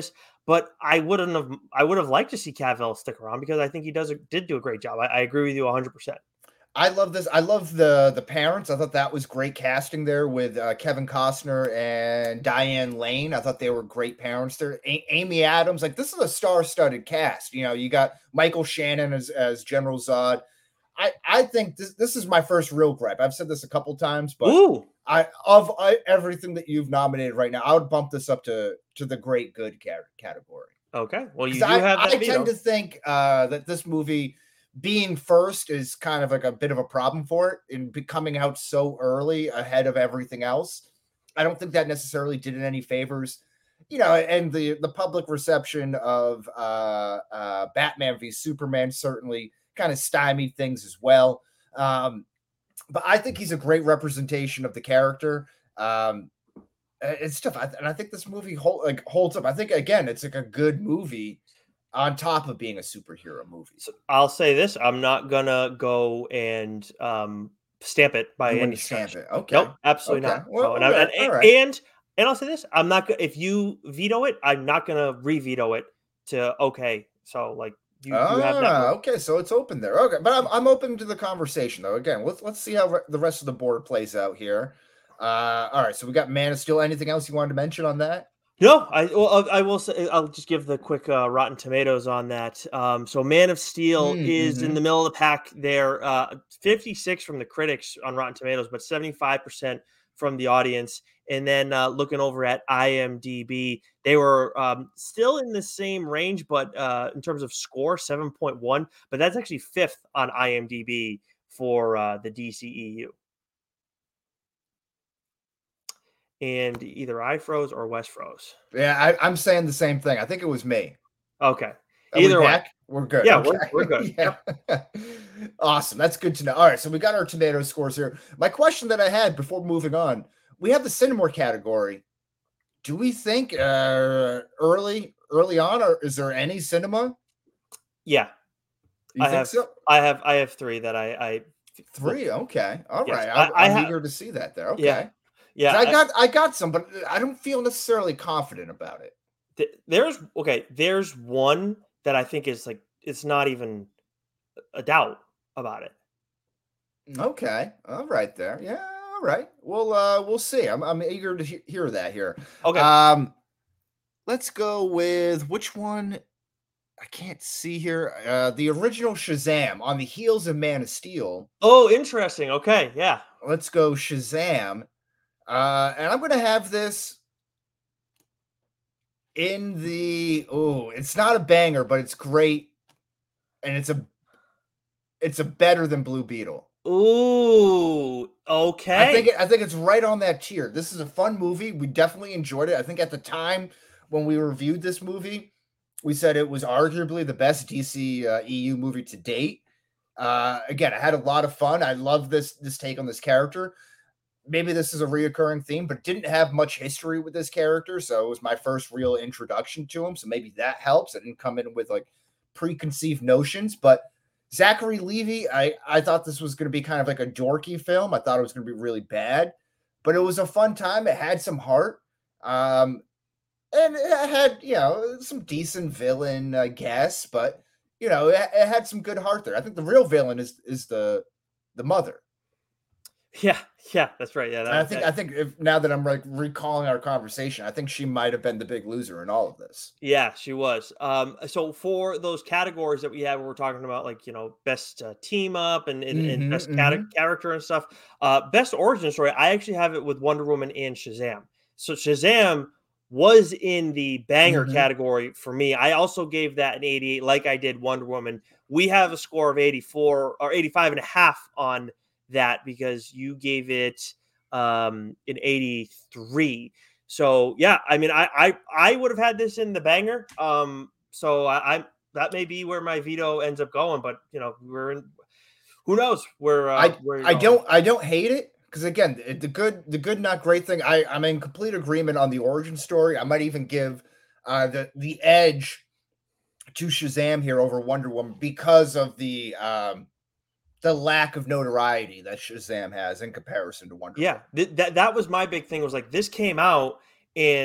but I wouldn't have. I would have liked to see Cavill stick around because I think he does a, did do a great job. I, I agree with you one hundred percent. I love this. I love the the parents. I thought that was great casting there with uh, Kevin Costner and Diane Lane. I thought they were great parents there. A- Amy Adams, like this is a star-studded cast. You know, you got Michael Shannon as as General Zod. I I think this this is my first real gripe. I've said this a couple times, but Ooh. I of I, everything that you've nominated right now, I would bump this up to to the great good cat- category. Okay, well, you do I, have that I veto. tend to think uh, that this movie being first is kind of like a bit of a problem for it in be- coming out so early ahead of everything else. I don't think that necessarily did it any favors, you know, and the, the public reception of uh, uh, Batman v Superman certainly kind of stymied things as well. Um, but I think he's a great representation of the character. Um, and stuff. And I think this movie hold, like holds up. I think again, it's like a good movie on top of being a superhero movie. So I'll say this: I'm not gonna go and um, stamp it by You any wouldn't stamp stretch. it. Okay. Nope, absolutely Okay. not. Well, No, and, all I- right, and, all right. and and I'll say this: I'm not gonna. If you veto it, I'm not gonna re-veto it. To okay, so like you, you have that. Ah, room. okay, so it's open there. Okay, but I'm I'm open to the conversation though. Again, let's let's see how re- the rest of the board plays out here. Uh, all right, so we got Man of Steel. Anything else you wanted to mention on that? No, I well, I will say I'll just give the quick uh, Rotten Tomatoes on that. Um, so Man of Steel Mm, is in mhm. the middle of the pack there. Uh, fifty-six from the critics on Rotten Tomatoes, but seventy-five percent from the audience. And then uh, looking over at IMDb, they were um, still in the same range, but uh, in terms of score, seven point one. But that's actually fifth on IMDb for uh, the D C E U. And either I froze or Wes froze. Yeah, I, I'm saying the same thing. I think it was me. Okay. Are Either we way. back? We're good. Yeah, Okay. we're- we're good. Yeah. Awesome. That's good to know. All right, so we got our tomato scores here. My question that I had before moving on, we have the Cinemore category. Do we think uh, early early on, or is there any cinema? Yeah. You I think have, so? I have, I have three that I, I Three. Okay. All Yes, right. I- I'm, I I'm have- eager to see that there. Okay. Yeah. yeah. 'Cause I I- got I got some, but I don't feel necessarily confident about it. th- there's okay. There's one that I think is like it's not even a doubt about it. Okay. All right there. Yeah. All right. Well, uh, we'll see. I'm I'm eager to he- hear that here. Okay. Um, let's go with which one? I can't see here. Uh, the original Shazam on the heels of Man of Steel. oh, interesting. Okay. Yeah. Let's go Shazam. Uh, and I'm gonna have this in the oh, it's not a banger, but it's great, and it's a it's a better than Blue Beetle. Ooh. Okay. I think it, I think it's right on that tier. This is a fun movie. We definitely enjoyed it. I think at the time when we reviewed this movie, we said it was arguably the best D C uh, E U movie to date. Uh, again, I had a lot of fun. I love this this take on this character. Maybe this is a reoccurring theme, but didn't have much history with this character, so it was my first real introduction to him. So maybe that helps. I didn't come in with like preconceived notions, but Zachary Levi, I, I thought this was going to be kind of like a dorky film. I thought it was going to be really bad, but it was a fun time. It had some heart. Um, and it had, you know, some decent villain, I guess, but, you know, it, it had some good heart there. I think the real villain is is the the mother. Yeah. Yeah. That's right. Yeah. And That, I think that- I think if now that I'm like recalling our conversation, I think she might have been the big loser in all of this. Yeah, she was. Um, so for those categories that we have, we're talking about like you know best uh, team up and and, and Mhm, best cate- character and stuff. Uh, best origin story. I actually have it with Wonder Woman and Shazam. So Shazam was in the banger Mhm. category for me. I also gave that an eighty-eight, like I did Wonder Woman. We have a score of eighty-four or eighty-five and a half on that because you gave it um, an eighty-three. So yeah, I mean, I I, I would have had this in the banger. Um, so I, I that may be where my veto ends up going, but you know, we're in. Who knows where? Uh, I where you're I going. don't I don't hate it because again it- the good the good not great thing. I I'm in complete agreement on the origin story. I might even give uh, the the edge to Shazam here over Wonder Woman because of the um the lack of notoriety that Shazam has in comparison to Wonder Yeah, th- that that was my big thing. Was like this came out, and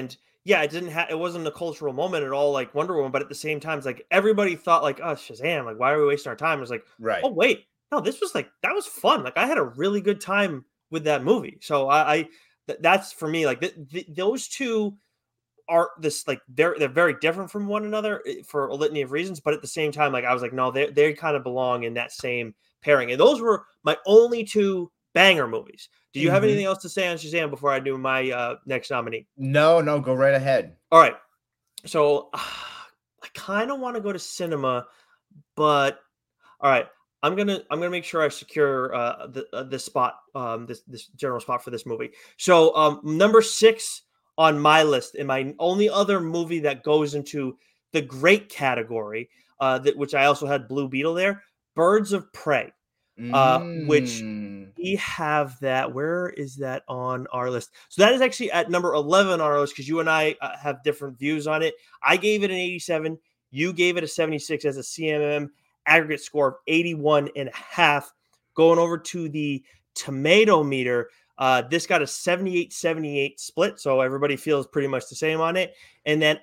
yeah, it didn't have, it wasn't a cultural moment at all like Wonder Woman, but at the same time, it's like everybody thought like, oh, Shazam, like, why are we wasting our time? It was like, Right. oh, wait, no, this was like, that was fun. Like, I had a really good time with that movie. So I, I th- that's for me, like, th- th- those two are this, like, they're, they're very different from one another for a litany of reasons. But at the same time, like, I was like, no, they, they kind of belong in that same pairing. And those were my only two banger movies. Do you have Mhm. anything else to say on Shazam before I do my uh, next nominee? No, no, go right ahead. All right. So uh, I kind of want to go to cinema, but all right, I'm gonna I'm gonna make sure I secure uh, the uh, this spot, um, this this general spot for this movie. So um, number six on my list, and my only other movie that goes into the great category, uh, that which I also had Blue Beetle there, Birds of Prey, uh, which Mm. we have that. Where is that on our list? So that is actually at number eleven on our list because you and I uh, have different views on it. I gave it an eighty-seven. You gave it a seventy-six as a C M M aggregate score of eighty-one and a half. Going over to the tomato meter, uh, this got a seventy-eight seventy-eight split. So everybody feels pretty much the same on it. And then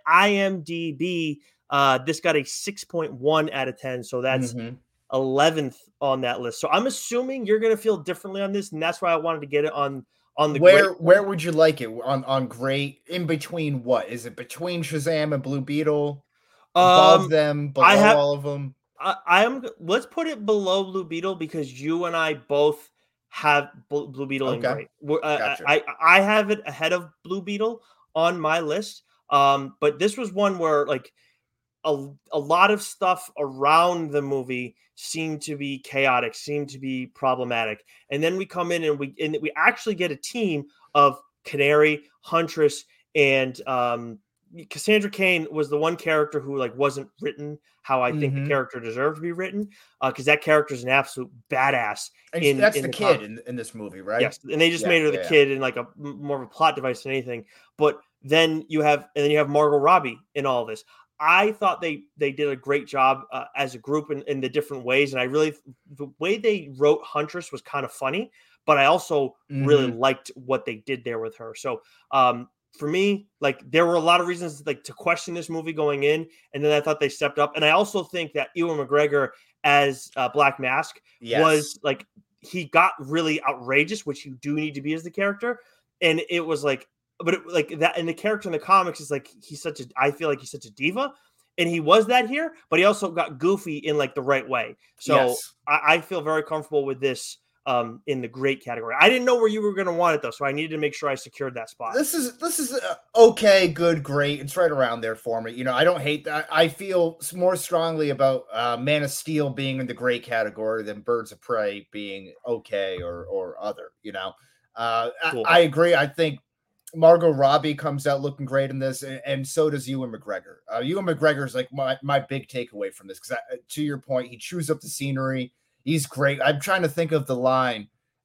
IMDb, uh, this got a six point one out of ten. So that's Mhm. eleventh on that list. So I'm assuming you're going to feel differently on this, and that's why I wanted to get it on on the Where great. where would you like it on on great? In between what is it? Between Shazam and Blue Beetle? Above Um, them, below I have all of them? I, I am. Let's put it below Blue Beetle because you and I both have Blue, Blue Beetle and Okay. Great. We're- Uh, Gotcha. I I have it ahead of Blue Beetle on my list. Um, but this was one where like a, a lot of stuff around the movie seemed to be chaotic, seemed to be problematic. And then we come in and we and we actually get a team of Canary, Huntress, and um, Cassandra Cain was the one character who like wasn't written how I think the Mhm. character deserved to be written, because that character is an absolute badass. And in that's in the the kid comic. in, in this movie, right? Yes, and they just Yeah, made her the yeah, yeah. kid and like a m- more of a plot device than anything. But then you have and then you have Margot Robbie in all this. I thought they they did a great job uh, as a group in, in the different ways, and I really the way they wrote Huntress was kind of funny, but I also really Mhm. liked what they did there with her. So um, for me, like there were a lot of reasons like to question this movie going in, and then I thought they stepped up, and I also think that Ewan McGregor as uh, Black Mask Yes. was like he got really outrageous, which you do need to be as the character, and it was like. But it, like that, and the character in the comics is like he's such a. I feel like he's such a diva, and he was that here. But he also got goofy in like the right way. So Yes. I, I feel very comfortable with this um, in the great category. I didn't know where you were going to want it though, so I needed to make sure I secured that spot. This is this is uh, okay, good, great. It's right around there for me. You know, I don't hate that. I feel s- more strongly about uh, Man of Steel being in the great category than Birds of Prey being okay or or other. You know, uh, Cool. I, I agree. I think Margot Robbie comes out looking great in this, and, and so does Ewan McGregor. Uh, Ewan McGregor is like my, my big takeaway from this because, to your point, he chews up the scenery. He's great. I'm trying to think of the line.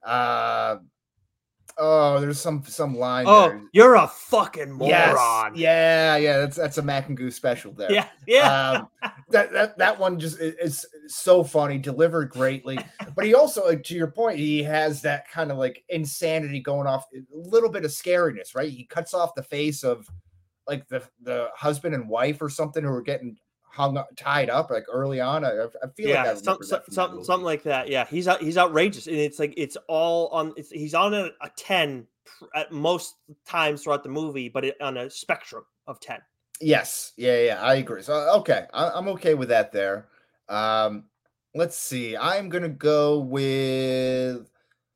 Uh, oh, there's some some line. Oh, there. you're a fucking Yes. moron. Yeah, yeah. That's that's a Mac and Goose special there. yeah, yeah. Um, that that that one just is, is so funny, delivered greatly. But he also, like, to your point, he has that kind of like insanity going off, a little bit of scariness, right? He cuts off the face of like the the husband and wife or something who are getting hung up, tied up like early on. I, I feel yeah, like I some, remember some, that from that something, movie. something like that. Yeah, he's out, he's outrageous, and it's like it's all on. It's, he's on a, a ten pr- at most times throughout the movie, but it, on a spectrum of ten. Yes, yeah, yeah, I agree. So okay, I, I'm okay with that there. Um, let's see. I'm gonna go with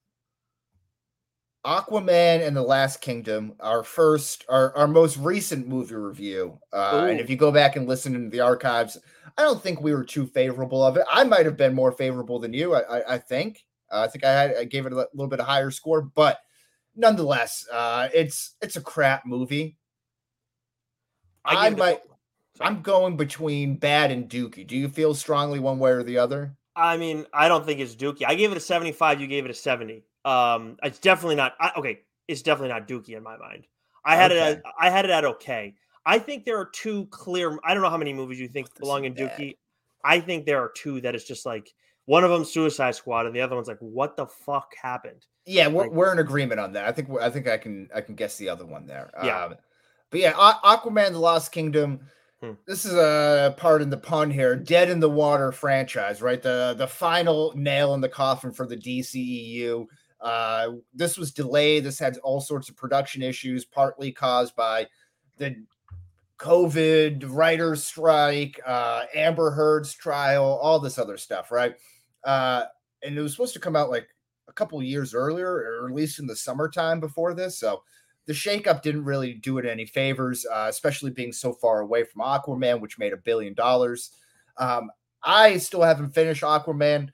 Aquaman and the Last Kingdom, our first, our, our most recent movie review. Uh, and Ooh. if you go back and listen into the archives, I don't think we were too favorable of it. I might have been more favorable than you. I, I, I think. Uh, I think I had I gave it a little bit of higher score, but nonetheless, uh, it's it's a crap movie. I, give it a- might. Sorry. I'm going between bad and Dookie. Do you feel strongly one way or the other? I mean, I don't think it's Dookie. I gave it a seventy-five. You gave it a seventy. Um, it's definitely not. I, okay, it's definitely not Dookie in my mind. I had Okay. it. At, I had it at okay. I think there are two clear. I don't know how many movies you think This belong is in bad. Dookie. I think there are two that is just like one of them Suicide Squad, and the other one's like, what the fuck happened? Yeah, we're, Like- we're in agreement on that. I think we're- I think I can I can guess the other one there. Yeah. Um, but yeah, A- Aquaman: The Lost Kingdom. Hmm. This is a part in the pun here. Dead in the Water franchise, right? The the final nail in the coffin for the D C E U. Uh, this was delayed. This had all sorts of production issues, partly caused by the COVID, writer's strike, uh, Amber Heard's trial, all this other stuff, right? Uh, and it was supposed to come out like a couple of years earlier, or at least in the summertime before this. So the shakeup didn't really do it any favors, uh, especially being so far away from Aquaman, which made a billion dollars. Um, I still haven't finished Aquaman.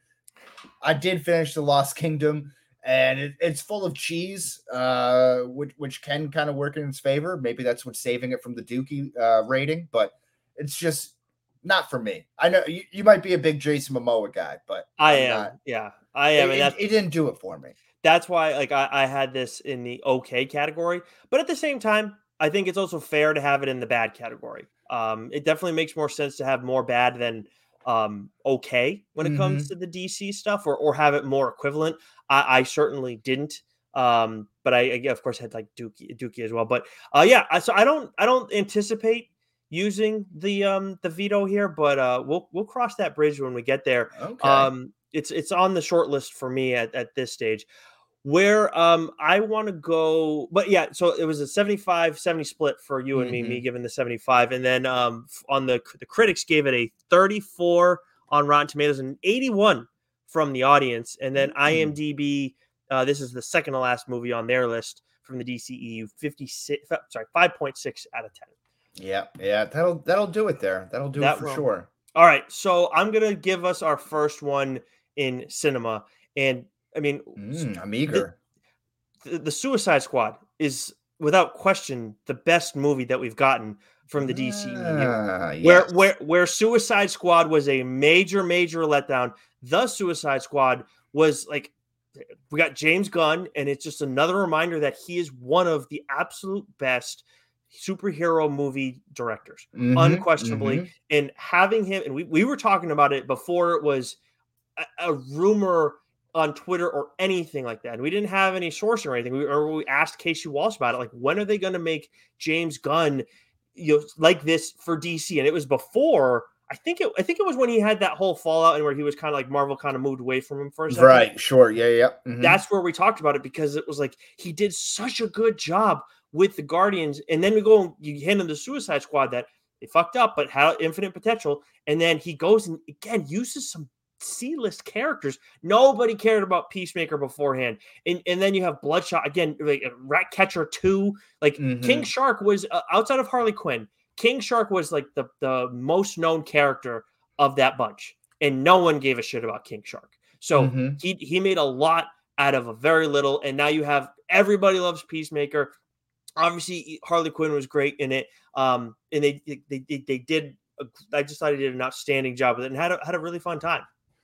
I did finish The Lost Kingdom, and it, it's full of cheese, uh, which, which can kind of work in its favor. Maybe that's what's saving it from the Dookie uh, rating, but it's just not for me. I know you, you might be a big Jason Momoa guy, but I I'm am. not. Yeah, I am. It, and it, it didn't do it for me. That's why, like, I, I had this in the okay category, but at the same time, I think it's also fair to have it in the bad category. Um, it definitely makes more sense to have more bad than um, okay when it Mhm. comes to the D C stuff, or or have it more equivalent. I, I certainly didn't, um, but I, I of course had like Dookie, Dookie as well. But uh, yeah, I- so I don't I don't anticipate using the um the veto here, but uh, we'll we'll cross that bridge when we get there. Okay. Um, it's it's on the short list for me at, at this stage. Where um I want to go, but yeah, so it was a seventy-five seventy split for you and me, me Mhm. giving the seventy-five, and then um f- on the the critics gave it a thirty-four on Rotten Tomatoes and eighty-one from the audience, and then Mm. IMDb, uh, this is the second to last movie on their list from the D C E U, fifty-six, f- sorry, five point six out of ten. Yeah, yeah, that'll that'll do it there. That'll do That it for will. sure. All right, so I'm gonna give us our first one in cinema, and I mean, s- Mm, I'm the, eager. the the Suicide Squad is without question the best movie that we've gotten from the D C E U. Ah, Where yes. where where Suicide Squad was a major major letdown, the Suicide Squad was like, we got James Gunn, and it's just another reminder that he is one of the absolute best superhero movie directors, Mhm, unquestionably. mhm. And having him, and we, we were talking about it before it was a, a rumor on Twitter or anything like that. And we didn't have any source or anything. We, or we asked Casey Walsh about it. Like, when are they going to make James Gunn, you know, like this for D C? And it was before, I think it, I think it was when he had that whole fallout and where he was kind of like Marvel kind of moved away from him for a second. Right, sure. Yeah, yeah. Mhm. That's where we talked about it, because it was like he did such a good job with the Guardians, and then we go and you hand him the Suicide Squad that they fucked up but had infinite potential, and then he goes and again uses some C-list characters. Nobody cared about Peacemaker beforehand, and and then you have Bloodshot again, like Ratcatcher two, like Mhm. King Shark was uh, outside of Harley Quinn. King Shark was like the the most known character of that bunch, and no one gave a shit about King Shark. So Mhm. he he made a lot out of a very little, and now you have everybody loves Peacemaker. Obviously, Harley Quinn was great in it, um, and they they they, they did. A, I just thought he did an outstanding job with it, and had a, had a really fun time.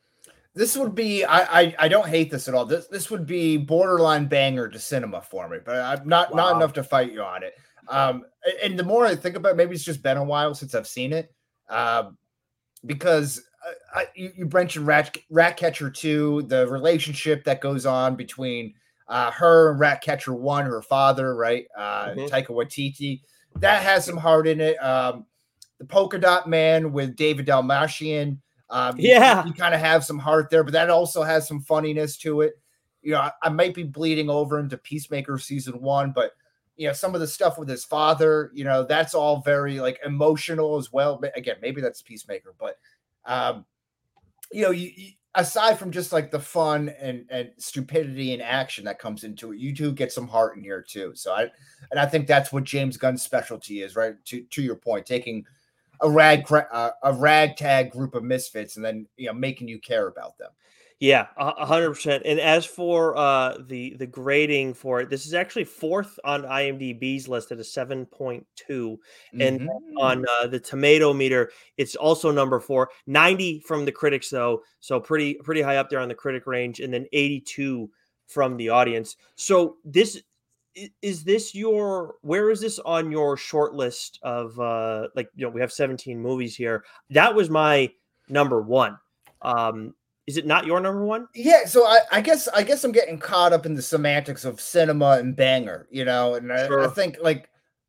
This would be I, I I don't hate this at all. This this would be borderline banger to cinema for me, but I'm not not Wow. enough to fight you on it. Um, a- and the more I think about it, maybe it's just been a while since I've seen it. Um, because I, I, you, you mentioned Rat Ratcatcher two, the relationship that goes on between uh, her and Ratcatcher one, her father, right? Uh, Mhm. Taika Waititi, that has some heart in it. Um, the Polka Dot Man with David Dalmatian. Um, you- Yeah. you, kind of have some heart there, but that also has some funniness to it. You know, I, I might be bleeding over into Peacemaker season one, but you know, some of the stuff with his father, you know, that's all very like emotional as well. But again, maybe that's Peacemaker, but um, you know, you, you aside from just like the fun and and stupidity and action that comes into it, you do get some heart in here too. So I and I think that's what James Gunn's specialty is, right? To to your point, taking a rag uh, a ragtag group of misfits and then you know making you care about them. Yeah, a a hundred percent. And as for uh, the the grading for it, this is actually fourth on IMDb's list at a seven point two, and Mhm. on uh, the tomato meter, it's also number four. ninety from the critics, though, so pretty pretty high up there on the critic range, and then eighty-two from the audience. So this i- is this your where is this on your short list of uh like you know we have seventeen movies here. That was my number one. Um, is it not your number one? Yeah, so I, I guess I guess I'm getting caught up in the semantics of cinema and banger, you know, and I, I Sure. think like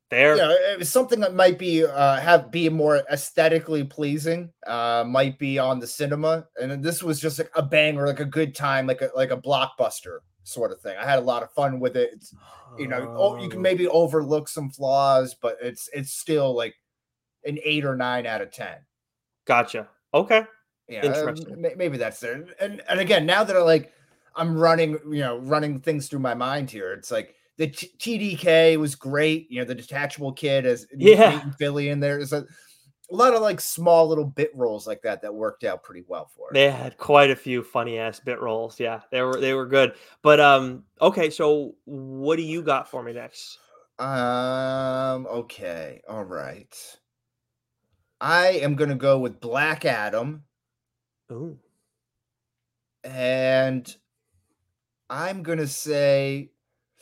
Fair. You know, it was something that might be uh have be more aesthetically pleasing, uh might be on the cinema, and then this was just like a banger, like a good time, like a like a blockbuster sort of thing. I had a lot of fun with it. It's, you know, oh, you can maybe overlook some flaws, but it's it's still like an eight or nine out of ten. Gotcha. Okay. Yeah, Interesting. um, maybe that's there. And and again, now that I like I'm running, you know, running things through my mind here, it's like the T- TDK was great. You know, the detachable kid as Yeah. Nathan Fillion in there. There's a, a lot of like small little bit roles like that that worked out pretty well for it. They had quite a few funny ass bit rolls. Yeah, they were they were good. But um, okay, so what do you got for me next? Um. Okay. All right. I am gonna go with Black Adam, Ooh. and I'm gonna say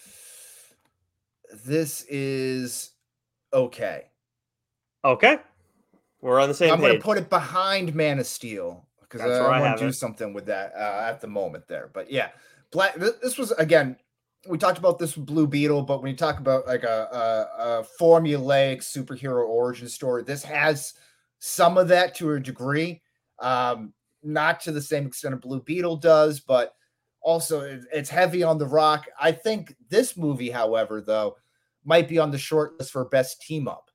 this is okay. Okay. We're on the same I'm going page. to put it behind Man of Steel because That's I, where I I want have to do it. something with that uh, at the moment there. But yeah, Black. This, this was again. We talked about this with Blue Beetle, but when you talk about like a, a, a formulaic superhero origin story, this has some of that to a degree. Um, not to the same extent a Blue Beetle does, but also it, it's heavy on The Rock. I think this movie, however, though, might be on the short list for best team up.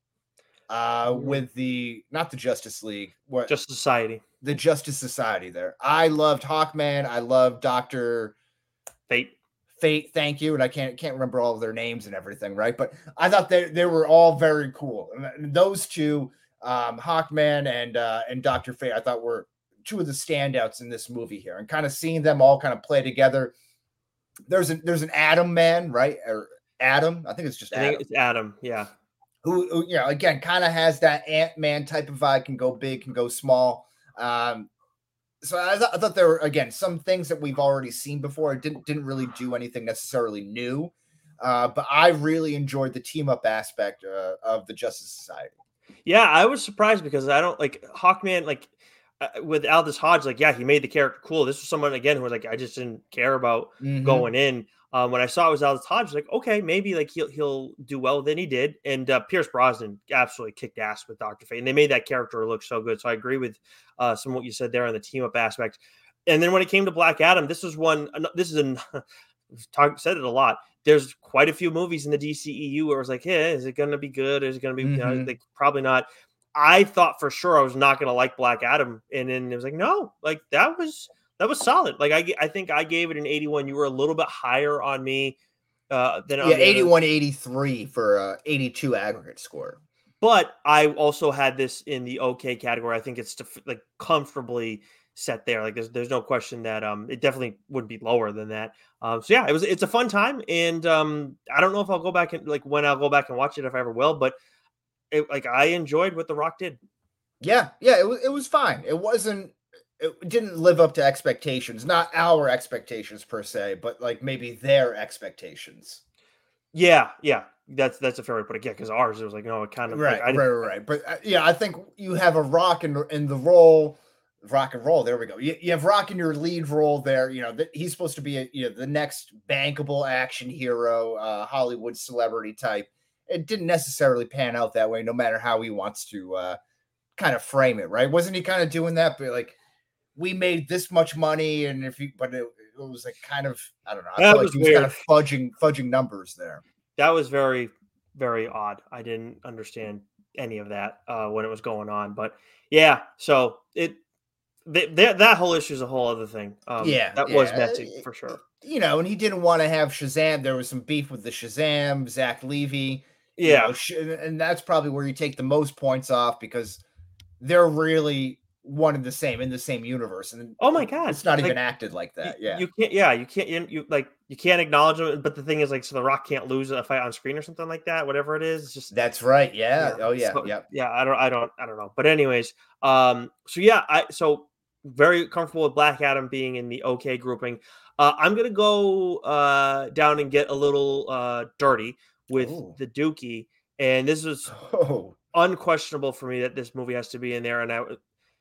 Uh, Mm. with the not the Justice League, what Just Society. the Justice Society there. I loved Hawkman. I loved Doctor Fate. Fate. Thank you. And I can't can't remember all of their names and everything, right? But I thought they, they were all very cool. And those two, um, Hawkman and uh, and Doctor Fate, I thought were two of the standouts in this movie here. And kind of seeing them all kind of play together. There's a there's an Atom Man, right? Or Adam. I think it's just I Adam. think it's Adam. Yeah. Who, who you know, again, kind of has that Ant-Man type of vibe, can go big, can go small. Um, so I, th- I thought there were, again, some things that we've already seen before. It didn't didn't really do anything necessarily new, uh, but I really enjoyed the team up aspect uh, of the Justice Society. Yeah, I was surprised because I don't like Hawkman, like uh, with Aldous Hodge, like, yeah, he made the character cool. This was someone, again, who was like, I just didn't care about Mhm. going in. Um, when I saw it was Aldous Hodge, like, okay, maybe like he'll he'll do well. Then he did, and uh, Pierce Brosnan absolutely kicked ass with Doctor Fate, and they made that character look so good. So I agree with uh, some of what you said there on the team up aspect. And then when it came to Black Adam, this was one. This is an we've talked said it a lot. There's quite a few movies in the D C E U where it was like, hey, is it going to be good? Is it going to be you know, Mhm. like probably not? I thought for sure I was not going to like Black Adam, and then it was like, no, like that was that was solid. Like I I think I gave it an eighty-one. You were a little bit higher on me. Uh, than on Yeah, the other- eighty-one eighty-three for uh, eighty-two aggregate score. But I also had this in the okay category. I think it's def- like comfortably set there. Like there's there's no question that um it definitely would be lower than that. Um so yeah, it was it's a fun time, and um I don't know if I'll go back and like when I'll go back and watch it if I ever will, but it, like I enjoyed what The Rock did. Yeah, yeah, it was it was fine. It wasn't. It didn't live up to expectations, not our expectations per se, but like maybe their expectations. Yeah, yeah. That's that's a fair way to put it. Yeah, because ours it was like, no, it kind of Right, like, I right, didn't- right, right. But uh, yeah, I think you have a Rock in in the role, rock and roll. There we go. You, you have Rock in your lead role there. You know that he's supposed to be a, you know the next bankable action hero, uh, Hollywood celebrity type. It didn't necessarily pan out that way, no matter how he wants to uh, kind of frame it. Right? Wasn't he kind of doing that? But like, we made this much money, and if you, but it, it was like kind of, I don't know. I That feel like was he was weird. kind of fudging fudging numbers there. that was very, very odd. I didn't understand any of that uh when it was going on. But yeah, so it th- th- that whole issue is a whole other thing. Um Yeah, that was yeah. messy for sure. You know, and he didn't want to have Shazam. There was some beef with the Shazam, Zach Levy. you Yeah. know, sh- and that's probably where you take the most points off because they're really one and the same in the same universe. And Oh my God. it's not even Like, acted like that. You- Yeah, You can't, yeah, you can't, you, you like, you can't acknowledge them. But the thing is, like, so The Rock can't lose a fight on screen or something like that, whatever it is. It's just, that's right. Yeah. Yeah, Oh yeah. so- yeah. yeah, I don't, I don't, I don't know. But anyways, um, so yeah, I so very comfortable with Black Adam being in the okay grouping. Uh, I'm gonna go uh down and get a little uh dirty with Ooh. the Dookie, and this was Oh, unquestionable for me that this movie has to be in there. And I,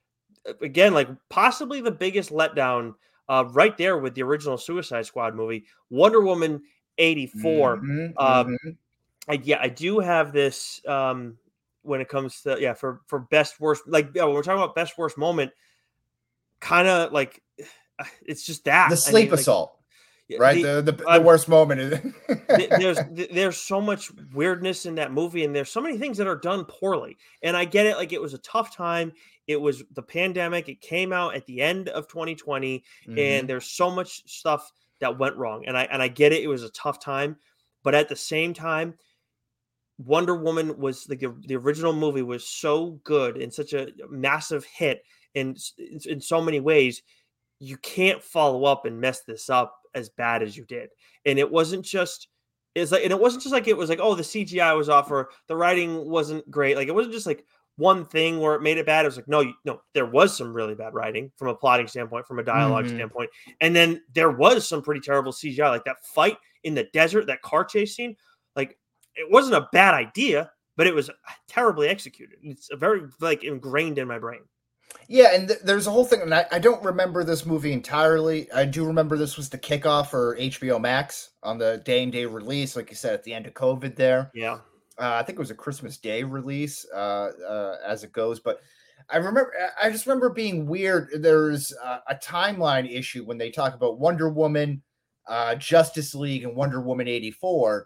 again, like possibly the biggest letdown, uh, right there with the original Suicide Squad movie, Wonder Woman eighty-four. mhm, uh, mhm. I, yeah, I do have this um, when it comes to yeah for for best worst like yeah, when we're talking about best worst moment, kind of like it's just that The I sleep mean like assault, yeah, right? the The the, the um, worst moment is th- there's th- there's so much weirdness in that movie, and there's so many things that are done poorly. And I get it, like it was a tough time. It was the pandemic. It came out at the end of twenty twenty, and Mhm. there's so much stuff that went wrong. And I and I get it. It was a tough time, but at the same time, Wonder Woman was like the, the original movie was so good and such a massive hit in s- in so many ways. You can't follow up and mess this up as bad as you did. And it wasn't just it's like and it wasn't just like it was like, oh, the C G I was off or the writing wasn't great. Like it wasn't just like one thing where it made it bad. It was like, no, you, no, there was some really bad writing from a plotting standpoint, from a dialogue Mhm. standpoint. And then there was some pretty terrible C G I, like that fight in the desert, that car chase scene. Like it wasn't a bad idea, but it was terribly executed. It's a very like ingrained in my brain. Yeah, and th- there's a whole thing, and I, I don't remember this movie entirely. I do remember this was the kickoff for H B O Max on the day and day release, like you said, at the end of COVID there. Yeah. Uh, I think it was a Christmas Day release, uh, uh, as it goes. But I remember, I just remember being weird. There's uh, a timeline issue when they talk about Wonder Woman, uh, Justice League, and Wonder Woman eighty-four.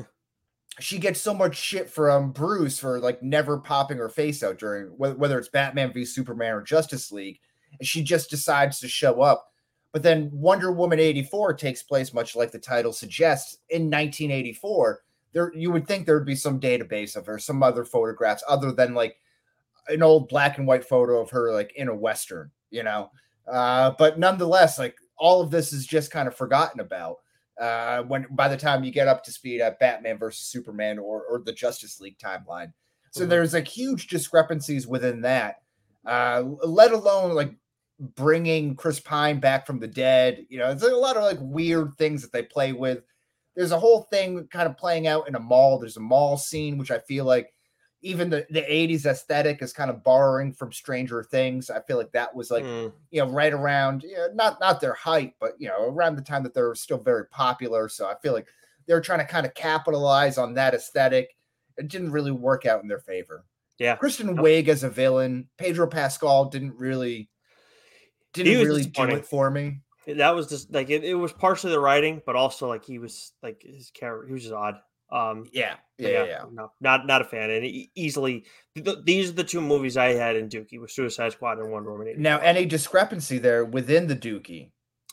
She gets so much shit from Bruce for like never popping her face out during wh- whether it's Batman v Superman or Justice League. And she just decides to show up. But then Wonder Woman eighty-four takes place, much like the title suggests, in nineteen eighty-four. There, you would think there would be some database of her, some other photographs other than like an old black and white photo of her, like in a Western, you know. Uh, but nonetheless, like all of this is just kind of forgotten about uh, when by the time you get up to speed at Batman versus Superman or, or the Justice League timeline. So Mhm. there's like huge discrepancies within that, uh, let alone like bringing Chris Pine back from the dead. You know, it's like a lot of like weird things that they play with. There's a whole thing kind of playing out in a mall. There's a mall scene, which I feel like even the, the eighties aesthetic is kind of borrowing from Stranger Things. I feel like that was like, Mm. you know, right around, you know, not not their height, but you know, around the time that they're still very popular. So I feel like they're trying to kind of capitalize on that aesthetic. It didn't really work out in their favor. Yeah. Kristen Nope. Wiig as a villain, Pedro Pascal didn't really He didn't was really do disappointing. it for me. That was just like it, it was partially the writing, but also like he was like his character, he was just odd. Um, Yeah, but yeah, yeah. yeah. no, not not a fan. And e- easily, th- these are the two movies I had in Dookie with Suicide Squad and Wonder Woman. Now, eighty-four. any discrepancy there within the Dookie?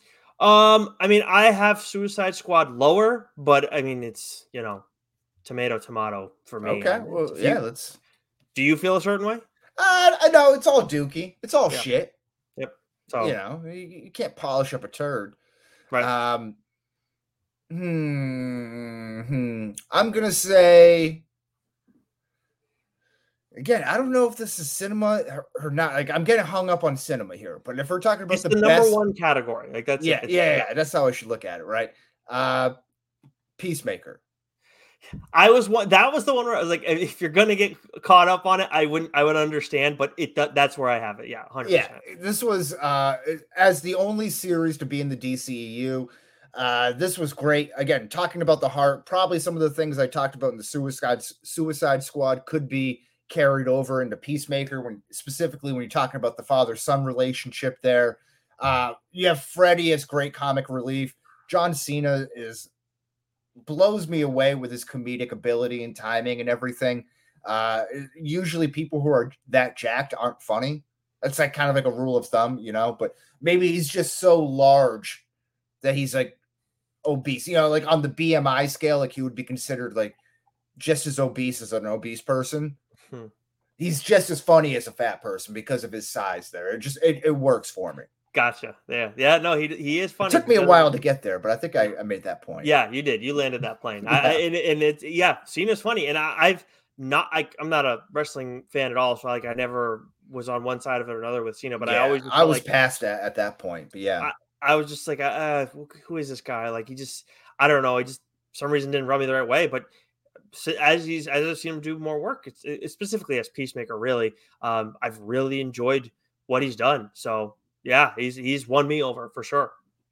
Um, I mean, I have Suicide Squad lower, but I mean, it's you know, tomato tomato for me. Okay, Um, well, if yeah, you- let's. do you feel a certain way? Uh, I know it's all Dookie. It's all Yeah. shit. Yep. So You know, you, you can't polish up a turd. right. Um, hmm, hmm. I'm gonna say again. I don't know if this is cinema or, or not. Like, I'm getting hung up on cinema here. But if we're talking about It's the, the, number best, one category. Like that's yeah, it. yeah, It's- yeah, that's how I should look at it, right? Uh, Peacemaker. I was one. That was the one where I was like, if you're gonna get caught up on it, I wouldn't. I would understand, but it that, that's where I have it. Yeah, hundred Yeah, percent. this was uh as the only series to be in the D C E U. Uh, this was great. Again, talking about the heart, probably some of the things I talked about in the Suicide Suicide Squad could be carried over into Peacemaker. When specifically when you're talking about the father-son relationship there, uh, you have Freddy as great comic relief. John Cena is blows me away with his comedic ability and timing and everything. Uh, usually, people who are that jacked aren't funny. That's like kind of like a rule of thumb, you know. But maybe he's just so large that he's like obese, you know, like on the B M I scale, like he would be considered like just as obese as an obese person. Hmm. He's just as funny as a fat person because of his size there. It just it, it works for me. Gotcha. Yeah, yeah. No, he he is funny. It took me a because- while to get there, but I think I, I made that point. Yeah, you did. You landed that plane. I, I and, and it's yeah, Cena's funny, and I, I've not. I, I'm not a wrestling fan at all, so like I never was on one side of it or another with Cena. But I Yeah, always just I felt was like past that at that point, but yeah. I was just like, uh, who is this guy? Like he just, I don't know. He just for some reason didn't rub me the right way. But so as he's as I've seen him do more work, it's, it's specifically as Peacemaker. Really, um, I've really enjoyed what he's done. So yeah, he's he's won me over for sure.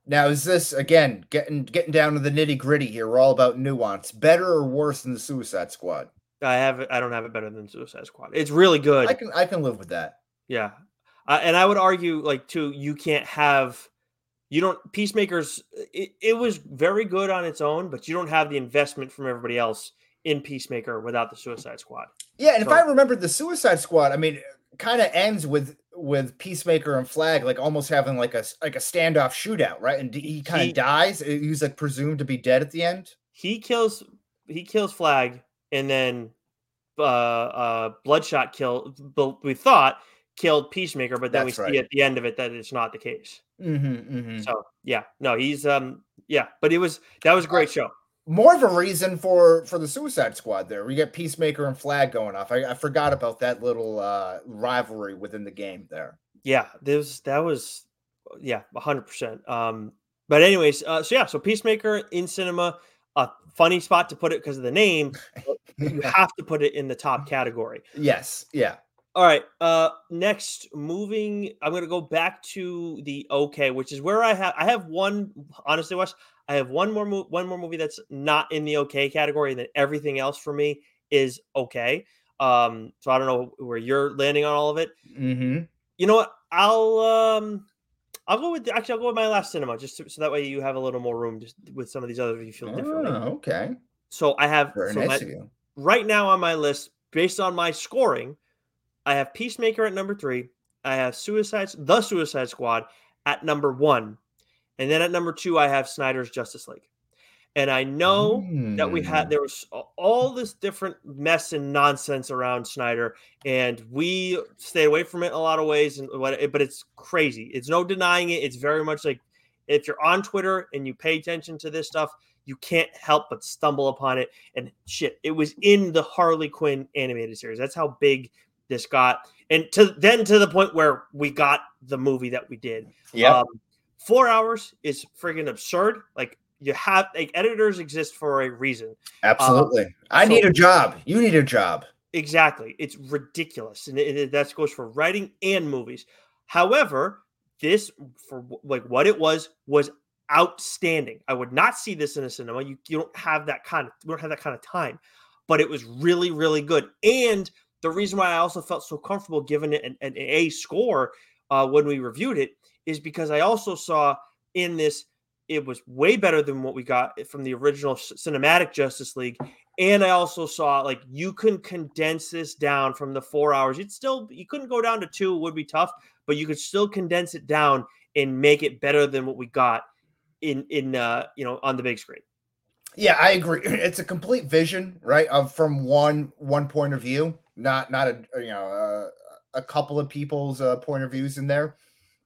Now, is this again getting getting down to the nitty gritty here? We're all about nuance. Better or worse than the Suicide Squad? I have it. I don't have it better than Suicide Squad. It's really good. I can I can live with that. Yeah, uh, and I would argue like too. You can't have. You don't Peacemakers. It, it was very good on its own, but you don't have the investment from everybody else in Peacemaker without the Suicide Squad. Yeah, and so, if I remember the Suicide Squad, I mean, kind of ends with with Peacemaker and Flag like almost having like a like a standoff shootout, right? And he kind of dies. He's like presumed to be dead at the end. He kills he kills Flag, and then uh, uh, Bloodshot kill. We thought killed Peacemaker, but then That's we right. see at the end of it that it's not the case. Mm-hmm, mm-hmm. So yeah, no, he's um yeah, but it was that was a great show. More of a reason for for the Suicide Squad there. We get Peacemaker and Flag going off. I, I forgot about that little uh, rivalry within the game there. Yeah, there's that was yeah, one hundred percent. Um, but anyways, uh, so yeah, so Peacemaker in cinema, a funny spot to put it because of the name. You have to put it in the top category. Yes, yeah. All right. Uh, next, moving, I'm gonna go back to the okay, which is where I have I have one. Honestly, Wes, I have one more mo- one more movie that's not in the okay category, and then everything else for me is okay. Um, so I don't know where you're landing on all of it. Mm-hmm. You know what? I'll um, I'll go with actually I'll go with my last cinema just to, so that way you have a little more room just with some of these others you feel Oh, differently. okay. So I have Very so nice my, of you. right now on my list based on my scoring. I have Peacemaker at number three. I have Suicide, The Suicide Squad at number one. And then at number two, I have Snyder's Justice League. And I know mm. that we had, there was all this different mess and nonsense around Snyder, and we stay away from it in a lot of ways. And what, but it's crazy. It's no denying it. It's very much like if you're on Twitter and you pay attention to this stuff, you can't help but stumble upon it. And shit, it was in the Harley Quinn animated series. That's how big this got, and to then to the point where we got the movie that we did. Yeah, um, four hours is friggin' absurd. Like you have like editors exist for a reason. Absolutely, um, I so, need a job. You need a job. Exactly, it's ridiculous, and it, it, that goes for writing and movies. However, this for like what it was was outstanding. I would not see this in a cinema. You you don't have that kind of you don't have that kind of time, but it was really really good. And the reason why I also felt so comfortable giving it an, an A score uh, when we reviewed it is because I also saw in this, it was way better than what we got from the original cinematic Justice League. And I also saw like, you can condense this down from the four hours. It's still, you couldn't go down to two. It would be tough, but you could still condense it down and make it better than what we got in, in uh, you know, on the big screen. Yeah, I agree. It's a complete vision, right? Of from one, one point of view. Not not a you know uh, a couple of people's uh, point of views in there.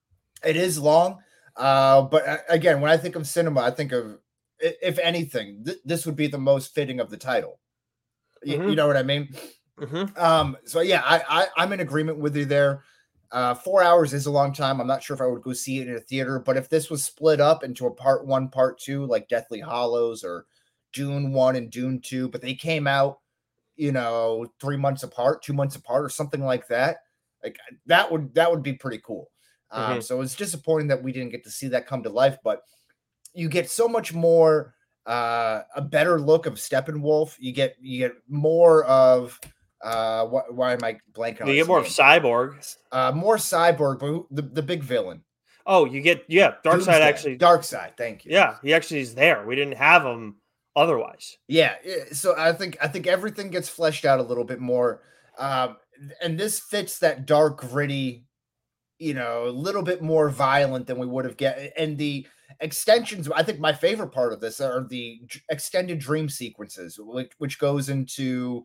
It is long, uh, but again, when I think of cinema, I think of if anything, th- this would be the most fitting of the title. You, mm-hmm. you know what I mean? Mm-hmm. Um, so yeah, I, I I'm in agreement with you there. Uh, four hours is a long time. I'm not sure if I would go see it in a theater, but if this was split up into a part one, part two, like Deathly Hallows or Dune one and Dune two, but they came out, you know, three months apart, two months apart, or something like that. Like that would that would be pretty cool. Mm-hmm. Um, so it's disappointing that we didn't get to see that come to life, but you get so much more, uh, a better look of Steppenwolf. You get you get more of uh, wh- why am I blanking on? You get more name? of Cyborg, uh, more Cyborg, but who, the the big villain. Oh, you get yeah, Darkseid actually. Darkseid, thank you. Yeah, he actually is there. We didn't have him otherwise. Yeah, so I think I think everything gets fleshed out a little bit more, um, and this fits that dark, gritty, you know, a little bit more violent than we would have get. And the extensions, I think my favorite part of this are the extended dream sequences, which which goes into,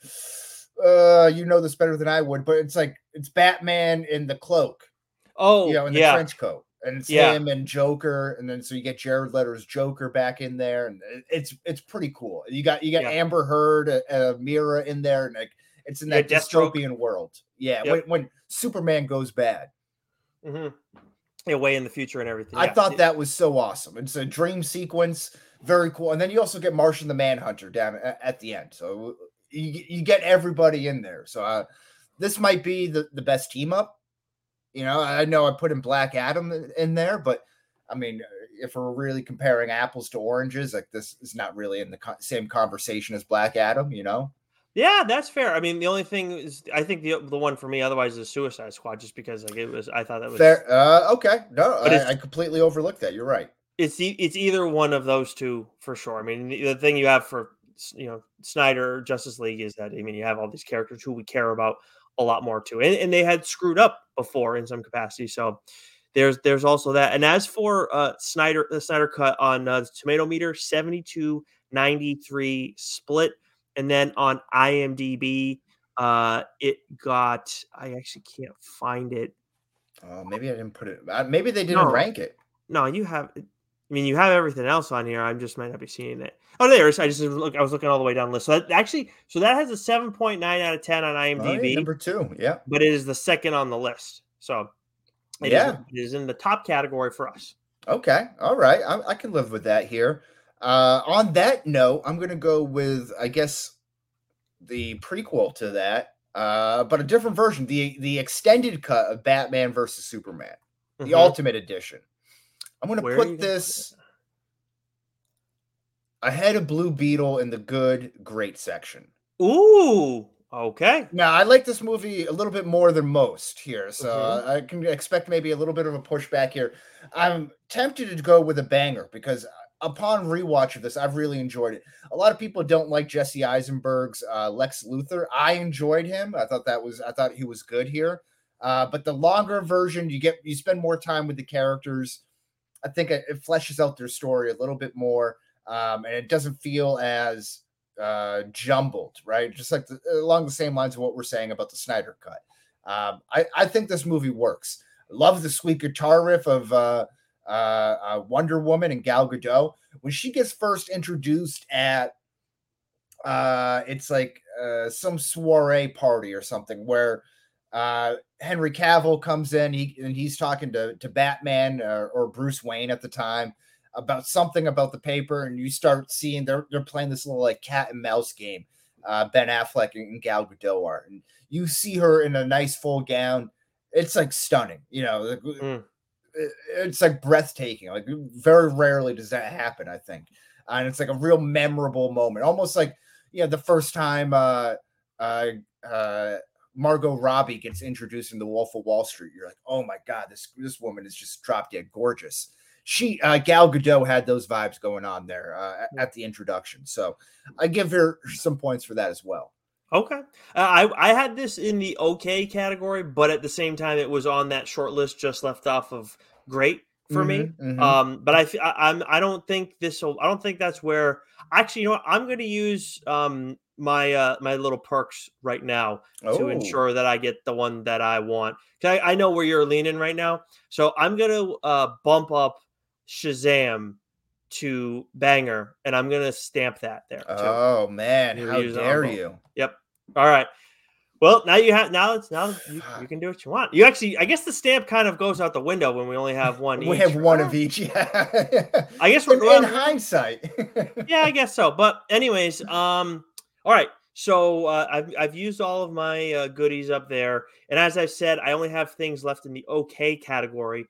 uh, you know this better than I would, but it's like it's Batman in the cloak, oh, you know, in the yeah. trench coat. And it's yeah. him and Joker, and then so you get Jared Leto's Joker back in there, and it's it's pretty cool. You got you got yeah. Amber Heard, a, a Mira in there, and like it's in that yeah, dystopian world. Yeah, yep. when, when Superman goes bad, mm-hmm. yeah, way in the future and everything. I yeah. thought that was so awesome. It's a dream sequence, very cool. And then you also get Martian the Manhunter down at, at the end, so you you get everybody in there. So uh, this might be the, the best team up. You know, I know I put in Black Adam in there, but I mean, if we're really comparing apples to oranges, like this is not really in the co- same conversation as Black Adam, you know? Yeah, that's fair. I mean, the only thing is, I think the the one for me, otherwise, is Suicide Squad, just because like it was. I thought that was Fair. Uh, okay. No, But it's- I, I completely overlooked that. You're right. It's e- it's either one of those two for sure. I mean, the, the thing you have for you know Snyder or Justice League is that I mean you have all these characters who we care about a lot more too, and, and they had screwed up before in some capacity. So there's there's also that. And as for uh, Snyder, the Snyder cut on uh, the Tomato Meter, seventy-two ninety-three split, and then on IMDb, uh, it got. I actually can't find it. Uh, maybe I didn't put it. Uh, maybe they didn't No. rank it. No, you have. I mean, you have everything else on here. I just might not be seeing it. Oh, there it is. I just look. I was looking all the way down the list. So that actually, so that has a seven point nine out of ten on All right, IMDb, number two. Yeah. but it is the second on the list. So it, Yeah. is, it is in the top category for us. Okay. All right. I, I can live with that here. Uh, on that note, I'm going to go with, I guess, the prequel to that, uh, but a different version, the the extended cut of Batman versus Superman, the Mhm. Ultimate Edition. I'm going to Where are you put gonna put this ahead of Blue Beetle in the good, great section. Ooh, okay. Now, I like this movie a little bit more than most here, so Mhm. I can expect maybe a little bit of a pushback here. I'm tempted to go with a banger because upon rewatch of this, I've really enjoyed it. A lot of people don't like Jesse Eisenberg's uh, Lex Luthor. I enjoyed him. I thought that was I thought he was good here. Uh, but the longer version, you get you spend more time with the characters. I think it, it fleshes out their story a little bit more, um, and it doesn't feel as uh, jumbled, right? Just like the, along the same lines of what we're saying about the Snyder cut. Um, I, I think this movie works. I love the sweet guitar riff of uh, uh, uh, Wonder Woman and Gal Gadot. When she gets first introduced at, uh, it's like uh, some soiree party or something where uh, Henry Cavill comes in he, and he's talking to, to Batman uh, or Bruce Wayne at the time about something about the paper, and you start seeing they're they're playing this little like cat and mouse game. Uh, Ben Affleck and Gal Gadot are, and you see her in a nice full gown. It's like stunning, you know. Like, Mm. it- It's like breathtaking. Like very rarely does that happen, I think, and it's like a real memorable moment, almost like you know the first time uh, uh, uh, Margot Robbie gets introduced in The Wolf of Wall Street. You're like, oh my god, this this woman is just drop dead gorgeous. She uh, Gal Gadot had those vibes going on there uh, at the introduction, so I give her some points for that as well. Okay. Uh, I I had this in the okay category, but at the same time, it was on that short list just left off of great for me. Mhm, mhm. Um, but I, f- I I'm I don't think this will. I don't think that's where. Actually, you know what? I'm going to use um my uh my little perks right now to Oh. ensure that I get the one that I want. 'Cause I, I know where you're leaning right now, so I'm going to uh bump up Shazam to banger, and I'm going to stamp that there too. Oh man, You how use it on dare both. you? Yep. All right. Well, now you have now it's now you, you can do what you want. You actually, I guess the stamp kind of goes out the window when we only have one. We each. have one of each. Yeah. I guess we're in, well, in hindsight. yeah, I guess so. But anyways, um, all right. So uh, I've I've used all of my uh, goodies up there, and as I said, I only have things left in the okay category.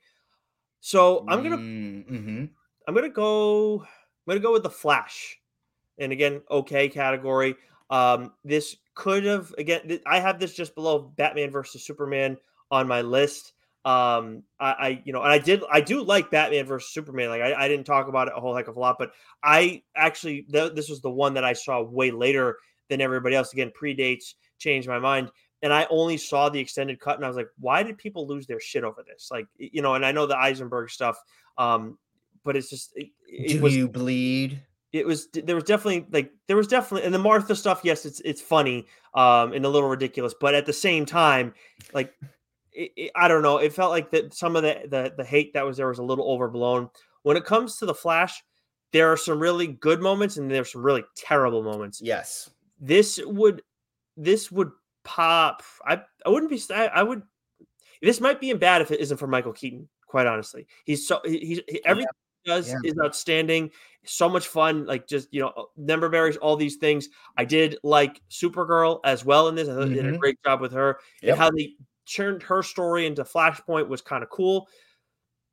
So I'm gonna Mm-hmm. I'm gonna go I'm gonna go with the Flash, and again, okay category. Um, this could have again. th- I have this just below Batman versus Superman on my list. Um, I, I you know, and I did I do like Batman versus Superman. Like I, I didn't talk about it a whole heck of a lot, but I actually th- this was the one that I saw way later than everybody else. Again, predates, changed my mind. And I only saw the extended cut, and I was like, "Why did people lose their shit over this?" Like, you know, and I know the Eisenberg stuff, um, but it's just it, it Do was you bleed? it was there was definitely like there was definitely and the Martha stuff. Yes, it's it's funny um, and a little ridiculous, but at the same time, like it, it, I don't know, it felt like that some of the, the the hate that was there was a little overblown. When it comes to the Flash, there are some really good moments and there's some really terrible moments. Yes. This would this would pop. I I wouldn't be. I, I would. This might be bad if it isn't for Michael Keaton. Quite honestly, he's so he, he's he, everything he does Yeah. is outstanding. So much fun. Like just you know, number berries, all these things. I did like Supergirl as well in this. I thought they did a Mhm. great job with her Yep. and how they turned her story into Flashpoint was kind of cool. But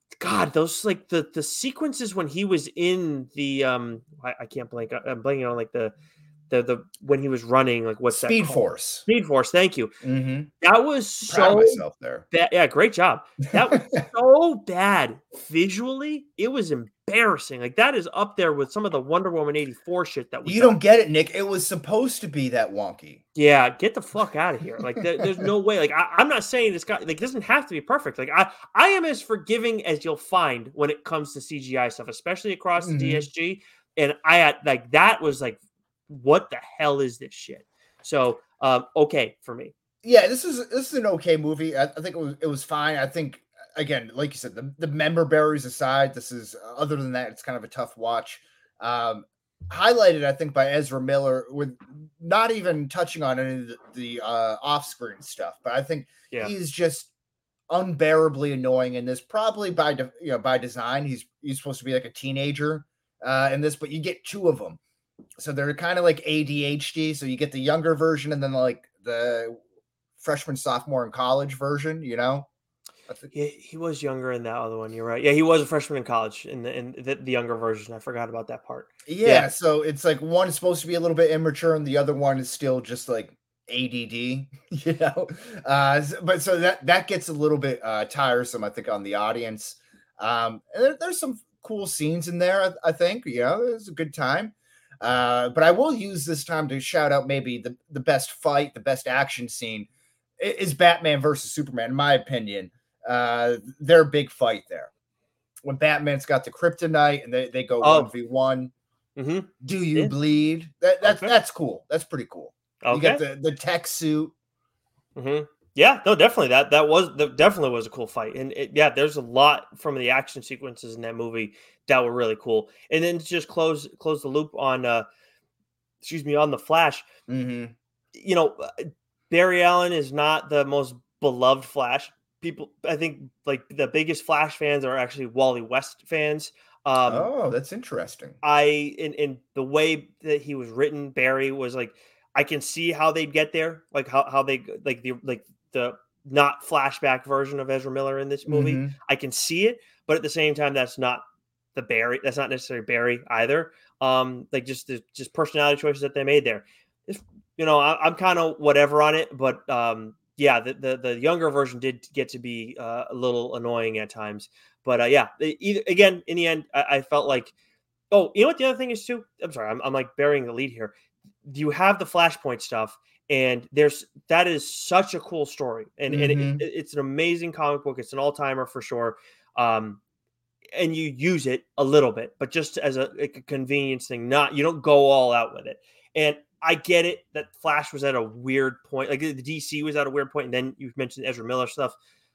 God, those like the the sequences when he was in the um, I, I can't blank. I'm blanking on like the the the when he was running. Like what's that Speed called? Force. Speed Force. Thank you. Mm-hmm. That was Proud of so myself there. bad. Yeah, great job. That was so bad visually. It was embarrassing. Like that is up there with some of the Wonder Woman eighty-four shit that we. You got. don't get it, Nick. It was supposed to be that wonky. Yeah, get the fuck out of here. Like, there, there's no way. Like, I, I'm not saying this guy, like, it doesn't have to be perfect. Like, I, I am as forgiving as you'll find when it comes to C G I stuff, especially across Mhm. the D S G. And I had, like, that was like, what the hell is this shit? So, um, okay for me. Yeah, this is this is an okay movie. I, I think it was it was fine. I think again, like you said, the, the member berries aside, this is other than that, it's kind of a tough watch. Um, highlighted, I think, by Ezra Miller, with not even touching on any of the, the uh, off-screen stuff, but I think Yeah. he's just unbearably annoying in this. Probably by de- you know by design. He's he's supposed to be like a teenager uh, in this, but you get two of them, so they're kind of like A D H D. So you get the younger version, and then like the freshman, sophomore in college version. You know. I think- Yeah, he was younger in that other one. You're right. Yeah, he was a freshman in college in the in the, the younger version. I forgot about that part. Yeah, Yeah. so it's like one is supposed to be a little bit immature, and the other one is still just like A D D, you know. Uh, s- but so that that gets a little bit uh, tiresome, I think, on the audience. Um, and there, there's some cool scenes in there, I, I think. You know, it's a good time. Uh, but I will use this time to shout out maybe the the best fight, the best action scene i- is Batman versus Superman, in my opinion. Uh, their big fight there when Batman's got the kryptonite and they, they go Oh. one v one. Mm-hmm. Do you Yeah. bleed? That that's Okay. that's cool. That's pretty cool. You Okay. get the, the tech suit. Mm-hmm. Yeah, no, definitely. That that was that definitely was a cool fight, and it, yeah, there's a lot from the action sequences in that movie that were really cool. And then to just close close the loop on, uh, excuse me, on the Flash. Mm-hmm. You know, uh, Barry Allen is not the most beloved Flash. People, I think, like the biggest Flash fans are actually Wally West fans. Um, Oh, that's interesting. I in in the way that he was written, Barry was like, I can see how they'd get there, like how how they like the like the not flashback version of Ezra Miller in this movie. Mhm. I can see it, but at the same time, that's not the Barry. That's not necessarily Barry either. Um, like just the just personality choices that they made there. It's, you know, I, I'm kind of whatever on it, but um, yeah, the, the the younger version did get to be uh, a little annoying at times. But uh, yeah, e- either, again, in the end, I, I felt like, oh, you know what the other thing is too? I'm sorry, I'm, I'm like burying the lead here. You have the Flashpoint stuff, and there's that is such a cool story, and and Mhm. it, it's an amazing comic book. It's an all timer for sure. Um, and you use it a little bit, but just as a, like a convenience thing. Not you don't go all out with it. And I get it that Flash was at a weird point, like the D C was at a weird point, and then you mentioned Ezra Miller stuff.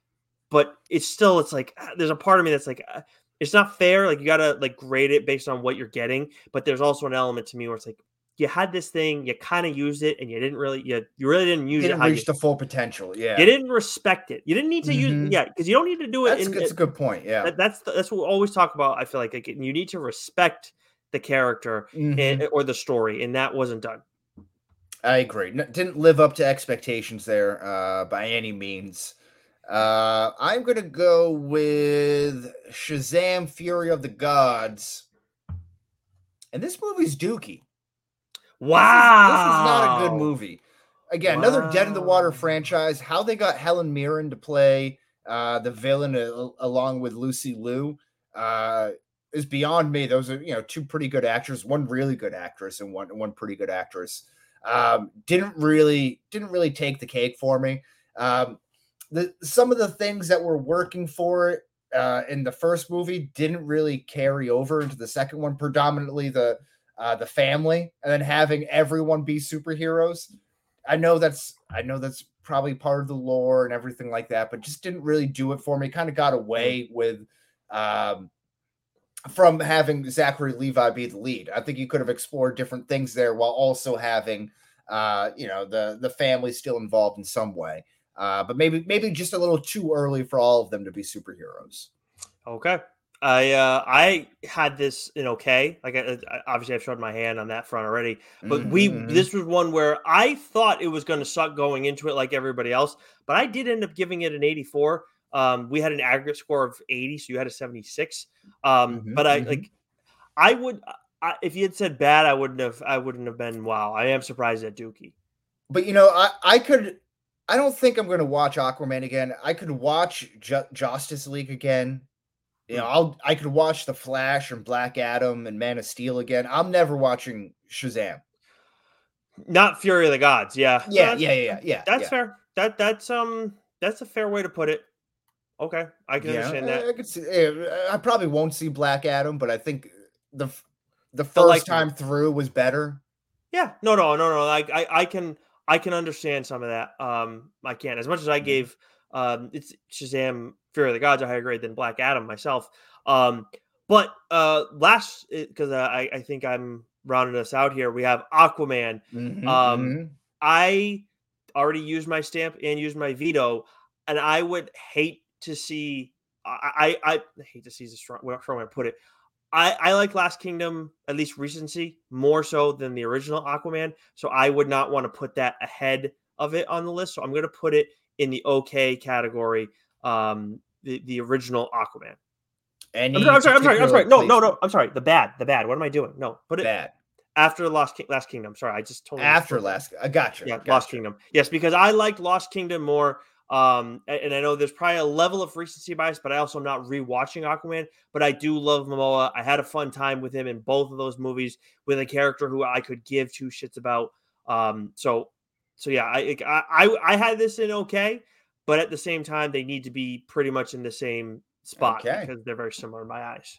But it's still, it's like ah, there's a part of me that's like, uh, it's not fair. Like you gotta like grade it based on what you're getting. But there's also an element to me where it's like you had this thing, you kind of used it, and you didn't really, you, you really didn't use Didn't it. How reach you, the full potential. Yeah, you didn't respect it. You didn't need to use, Mhm. yeah, because you don't need to do it. that's, in, that's a good point. Yeah, that, that's the, that's what we always talk about. I feel like, like you need to respect the character Mhm. and, or the story, and that wasn't done. I agree. N- didn't live up to expectations there uh, by any means. Uh, I'm gonna go with Shazam: Fury of the Gods, and this movie's dookie. Wow, This is, this is not a good movie. Again, another Dead in the Water Wow. franchise. How they got Helen Mirren to play uh, the villain uh, along with Lucy Liu uh, is beyond me. Those are, you know, two pretty good actors, one really good actress and one one pretty good actress. Um, didn't really didn't really take the cake for me. Um, the some of the things that were working for it uh, in the first movie didn't really carry over into the second one. Predominantly the uh, the family, and then having everyone be superheroes. I know that's I know that's probably part of the lore and everything like that, but just didn't really do it for me. Kind of got away with um, from having Zachary Levi be the lead. I think you could have explored different things there while also having uh, you know the the family still involved in some way. Uh, but maybe maybe just a little too early for all of them to be superheroes. Okay. I uh, I had this in okay. Like I, I, obviously I've showed my hand on that front already, but we Mhm, mhm. this was one where I thought it was going to suck going into it like everybody else, but I did end up giving it an eighty-four. Um, we had an aggregate score of eighty, so you had a seventy-six. Um, Mhm, but I mhm. like, I would, I, if you had said bad, I wouldn't have, I wouldn't have been. Wow, I am surprised at Dookie. But you know, I I could. I don't think I'm going to watch Aquaman again. I could watch Ju- Justice League again. You know, Hmm. I'll I could watch The Flash and Black Adam and Man of Steel again. I'm never watching Shazam. Not Fury of the Gods. Yeah, No, Yeah, that's- yeah, yeah, yeah, yeah. that's yeah. fair. That that's um, that's a fair way to put it. Okay, I can Yeah, understand I, that. I could see. eh, I probably won't see Black Adam, but I think the f- the I first like time it. through was better. Yeah, no, no, no, no. I, I, I can, I can understand some of that. Um, I can. As much as I Yeah. gave, um, it's Shazam, Fear of the Gods a higher grade than Black Adam myself. Um, but uh, last because uh, I, I think I'm rounding us out here. We have Aquaman. Mhm, Um, mhm. I already used my stamp and used my veto, and I would hate to see. I, I, I hate to see the strong, strong way to put it. I, I like Last Kingdom, at least recency, more so than the original Aquaman. So I would not want to put that ahead of it on the list. So I'm going to put it in the okay category, um, the, the original Aquaman. Any I'm sorry, I'm sorry, I'm sorry, I'm sorry. particular No, no, place- no. I'm sorry. The bad, the bad. What am I doing? No, put it Bad. after Lost, Ki- Last Kingdom. Sorry, I just totally After misspoke. last, I gotcha. Yeah, gotcha. Lost Kingdom. Yes, because I liked Lost Kingdom more. Um, a- and I know there's probably a level of recency bias, but I also am not rewatching Aquaman. But I do love Momoa. I had a fun time with him in both of those movies with a character who I could give two shits about. Um, so, so yeah, I I I had this in okay, but at the same time, they need to be pretty much in the same spot Okay. because they're very similar in my eyes.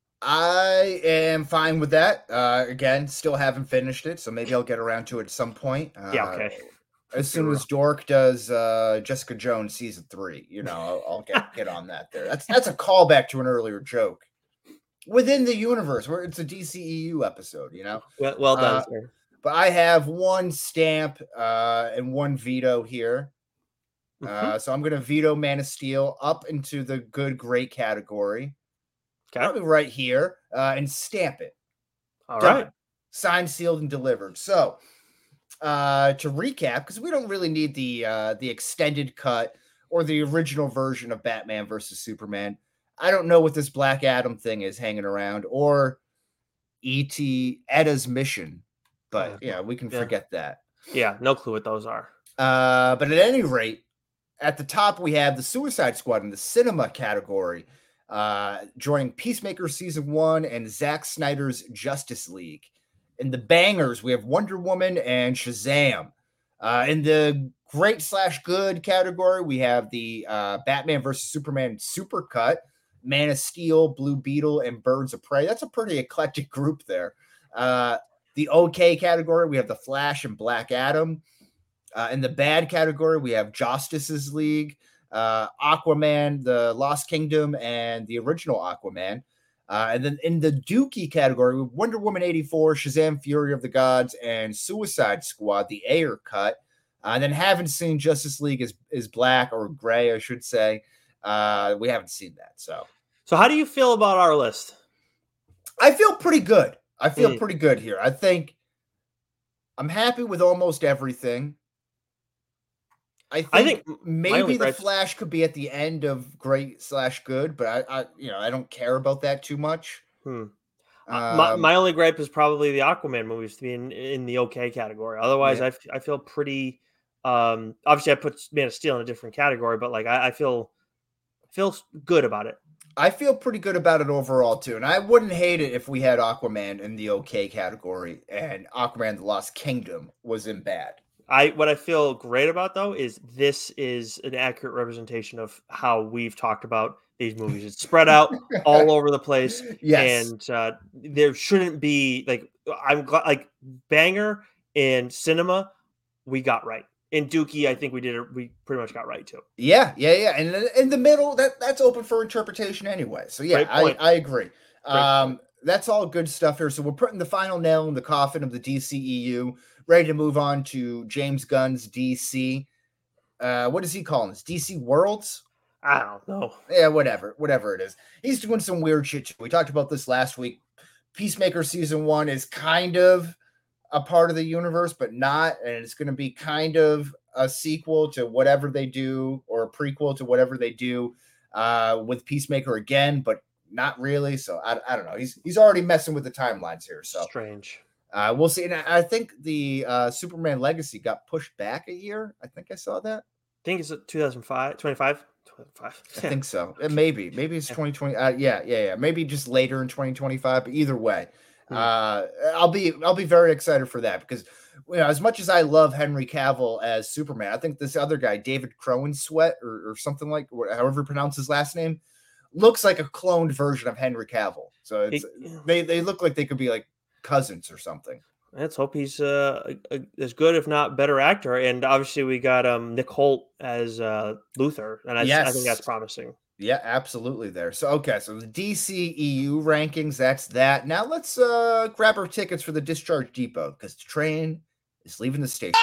I am fine with that. Uh, again, still haven't finished it, so maybe I'll get around to it at some point. Uh, Yeah, okay. As soon as Dork does uh, Jessica Jones season three, you know, I'll, I'll get get on that. There, that's that's a callback to an earlier joke within the universe, where it's a D C E U episode. You know, Well, well done, Uh, sir. but I have one stamp uh, and one veto here. Mhm. Uh, so I'm going to veto Man of Steel up into the good, great category. Okay. Probably right here, uh, and stamp it. All Done. right. Signed, sealed, and delivered. So, uh, to recap, because we don't really need the uh, the extended cut or the original version of Batman versus Superman. I don't know what this Black Adam thing is hanging around, or E T Edda's mission, but Yeah. yeah, we can Yeah. forget that. Yeah, no clue what those are. Uh, but at any rate, at the top we have the Suicide Squad in the cinema category, uh, joining Peacemaker season one and Zack Snyder's Justice League. In the bangers, we have Wonder Woman and Shazam. Uh, in the great slash good category, we have the uh, Batman versus Superman Supercut, Man of Steel, Blue Beetle, and Birds of Prey. That's a pretty eclectic group there. Uh, the okay category, we have The Flash and Black Adam. Uh, in the bad category, we have Justice's League, uh, Aquaman, the Lost Kingdom, and the original Aquaman. Uh, and then in the Dookie category, Wonder Woman eighty-four, Shazam Fury of the Gods, and Suicide Squad, the Ayer cut. Uh, and then haven't seen Justice League is, is black or gray, I should say. Uh, we haven't seen that. So So, how do you feel about our list? I feel pretty good. I feel Mm. pretty good here. I think I'm happy with almost everything. I think, I think m- my maybe only the gripes- Flash could be at the end of great slash good, but I, I you know, I don't care about that too much. Hmm. Uh, my, Um, my only gripe is probably the Aquaman movies to be in, in the okay category. Otherwise, Yeah. I, f- I feel pretty. Um, obviously, I put Man of Steel in a different category, but like I, I feel feel good about it. I feel pretty good about it overall too, and I wouldn't hate it if we had Aquaman in the okay category and Aquaman: The Lost Kingdom was in bad. I what I feel great about though is this is an accurate representation of how we've talked about these movies. It's spread out all over the place. Yes. And uh, there shouldn't be like I'm glad like banger and cinema we got right. In Dookie, I think we did it. We pretty much got right too. Yeah, yeah, yeah. And in- in the middle, that that's open for interpretation anyway. So yeah, Great I, point. I agree. Great Um, that's all good stuff here. So we're putting the final nail in the coffin of the D C E U, ready to move on to James Gunn's D C. Uh, what is he calling this? D C Worlds? I don't know. Yeah, whatever, whatever it is. He's doing some weird shit too. We talked about this last week. Peacemaker season one is kind of a part of the universe, but not, and it's going to be kind of a sequel to whatever they do, or a prequel to whatever they do uh, with Peacemaker again, but not really. So I, I don't know. He's he's already messing with the timelines here. So strange. Uh, we'll see. And I think the uh, Superman Legacy got pushed back a year. I think I saw that. I think it's two thousand five, twenty-five. I think so. Maybe, maybe it's twenty twenty. Uh, yeah, yeah, yeah. Maybe just later in twenty twenty-five. But either way, uh, I'll be I'll be very excited for that, because you know, as much as I love Henry Cavill as Superman, I think this other guy, David Crowensweet, or, or something like, however you pronounce his last name, looks like a cloned version of Henry Cavill. So it's, it, they they look like they could be like cousins or something. Let's hope he's uh, a, a, as good, if not better, actor. And obviously, we got um, Nick Holt as uh, Luthor, and I, yes. I think that's promising. Yeah, absolutely. There. So okay, so the D C E U rankings. That's that. Now let's uh, grab our tickets for the Discharge Depot, because the train is leaving the station.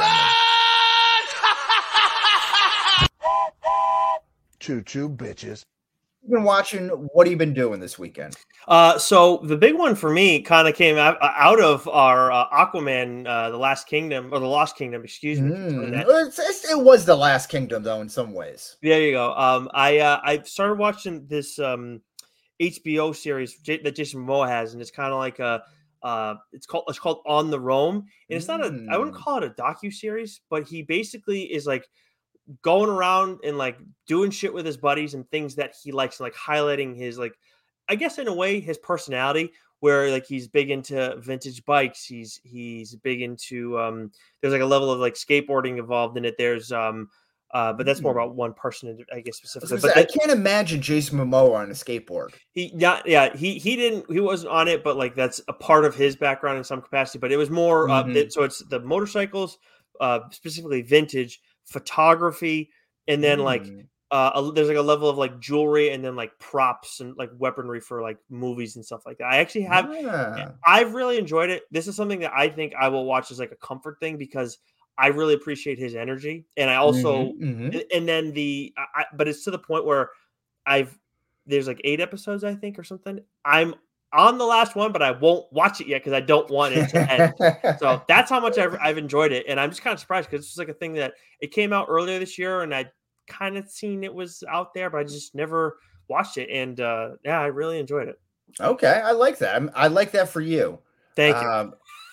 Choo choo, bitches. Been watching? What have you been doing this weekend? Uh, so the big one for me kind of came out, out of our uh, Aquaman, uh, the Last Kingdom, or the Lost Kingdom, excuse me. Mm. It's, it's, it was the Last Kingdom, though, in some ways. There you go. Um, I uh, I started watching this um, H B O series J- that Jason Momoa has, and it's kind of like a uh, it's called it's called On the Roam, and it's not a mm. I wouldn't call it a docu series, but he basically is like going around and like doing shit with his buddies and things that he likes, and like highlighting his, like, I guess in a way, his personality, where like he's big into vintage bikes. He's, he's big into, um, there's like a level of like skateboarding involved in it. There's, um, uh, but that's more about one person, I guess, specifically. I, but say, that, I can't imagine Jason Momoa on a skateboard. He, yeah, yeah, he, he didn't, he wasn't on it, but like that's a part of his background in some capacity, but it was more, mm-hmm. uh, it, so it's the motorcycles, uh, specifically vintage, photography, and then mm. like uh a, there's like a level of like jewelry, and then like props and like weaponry for like movies and stuff like that. I actually have yeah. I've really enjoyed it. This is something that I think I will watch as like a comfort thing, because I really appreciate his energy, and I also mm-hmm, mm-hmm. and then the I, but it's to the point where I've there's like eight episodes, I think, or something. I'm on the last one, but I won't watch it yet because I don't want it to end. So that's how much I've, I've enjoyed it. And I'm just kind of surprised, because it's like a thing that it came out earlier this year, and I kind of seen it was out there, but I just never watched it. And uh, yeah, I really enjoyed it. Okay. I like that. I'm, I like that for you. Thank you. Um,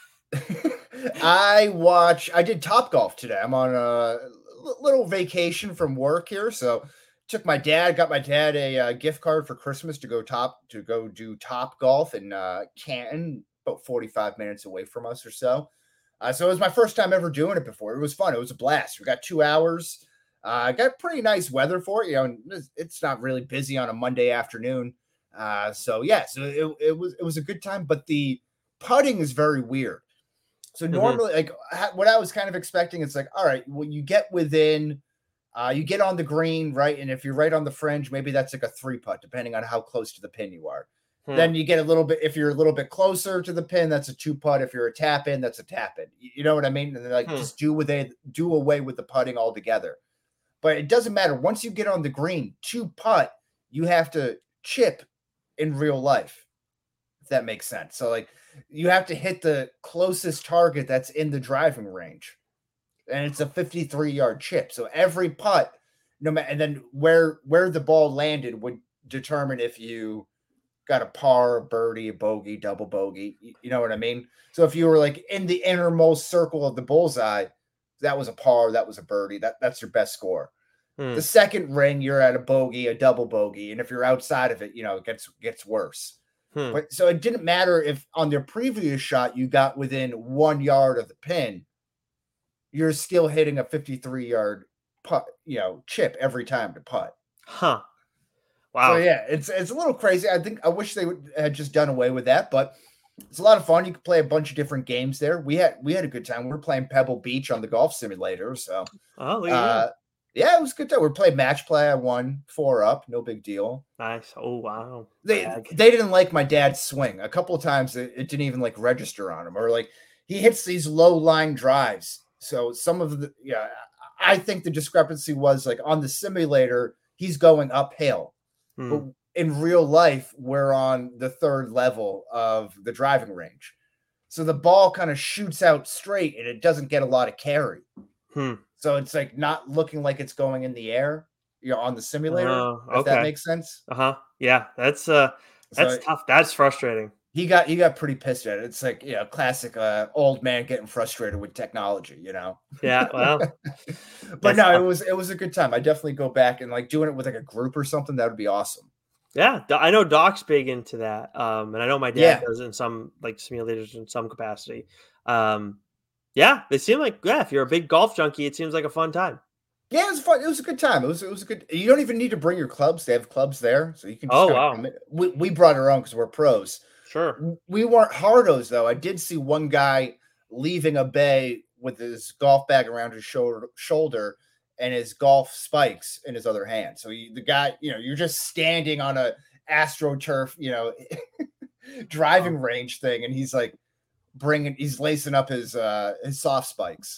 I watch, I did Top Golf today. I'm on a little vacation from work here. So took my dad, got my dad a uh, gift card for Christmas to go top to go do Top Golf in uh, Canton, about forty-five minutes away from us or so. Uh, so it was my first time ever doing it before. It was fun. It was a blast. We got two hours. I uh, got pretty nice weather for it. You know, it's not really busy on a Monday afternoon. Uh, so yeah, so it, it was it was a good time. But the putting is very weird. So mm-hmm. normally, like what I was kind of expecting, it's like, all right, well, you get within. Uh, you get on the green, right? And if you're right on the fringe, maybe that's like a three putt, depending on how close to the pin you are. Hmm. Then you get a little bit, if you're a little bit closer to the pin, that's a two putt. If you're a tap in, that's a tap in. You know what I mean? And they're like, hmm. just do with a, do away with the putting altogether. But it doesn't matter. Once you get on the green, two putt, you have to chip in real life, if that makes sense. So like you have to hit the closest target that's in the driving range. And it's a fifty-three yard chip. So every putt, no matter, and then where where the ball landed would determine if you got a par, a birdie, a bogey, double bogey. You, you know what I mean? So if you were like in the innermost circle of the bullseye, that was a par, that was a birdie. That that's your best score. Hmm. The second ring, you're at a bogey, a double bogey, and if you're outside of it, you know, it gets gets worse. Hmm. But so it didn't matter if on their previous shot you got within one yard of the pin. You're still hitting a fifty-three yard putt, you know, chip every time to putt. Huh. Wow. So yeah, it's it's a little crazy. I think I wish they would had just done away with that, but it's a lot of fun. You can play a bunch of different games there. We had we had a good time. We were playing Pebble Beach on the golf simulator. So oh uh, yeah, it was a good time. We were playing match play. I won four up, no big deal. Nice. Oh wow. They they didn't like my dad's swing. A couple of times it, it didn't even like register on him, or like he hits these low line drives. So some of the, yeah, I think the discrepancy was like on the simulator, he's going uphill. Hmm. But in real life, we're on the third level of the driving range. So the ball kind of shoots out straight and it doesn't get a lot of carry. Hmm. So it's like not looking like it's going in the air, you know, on the simulator. Uh, if okay. that makes sense. Uh-huh. Yeah, that's uh that's So tough. That's frustrating. he got he got pretty pissed at it. It's like, you know, classic uh, old man getting frustrated with technology, you know. Yeah, well. But no, tough. it was it was a good time. I definitely go back and like doing it with like a group or something. That would be awesome. Yeah, Do- I know Doc's big into that. Um, and I know my dad Yeah. does in some like simulators in some capacity. Um, yeah, they seem like yeah, if you're a big golf junkie, it seems like a fun time. Yeah, it was fun. It was a good time. It was it was a good. You don't even need to bring your clubs. They have clubs there, so you can. Just Oh, kinda wow. come in. We we brought our own because we're pros. Sure. We weren't hardos though. I did see one guy leaving a bay with his golf bag around his shoulder, shoulder and his golf spikes in his other hand. So he, the guy, you know, you're just standing on a AstroTurf, you know, driving range thing, and he's like bringing, he's lacing up his uh his soft spikes.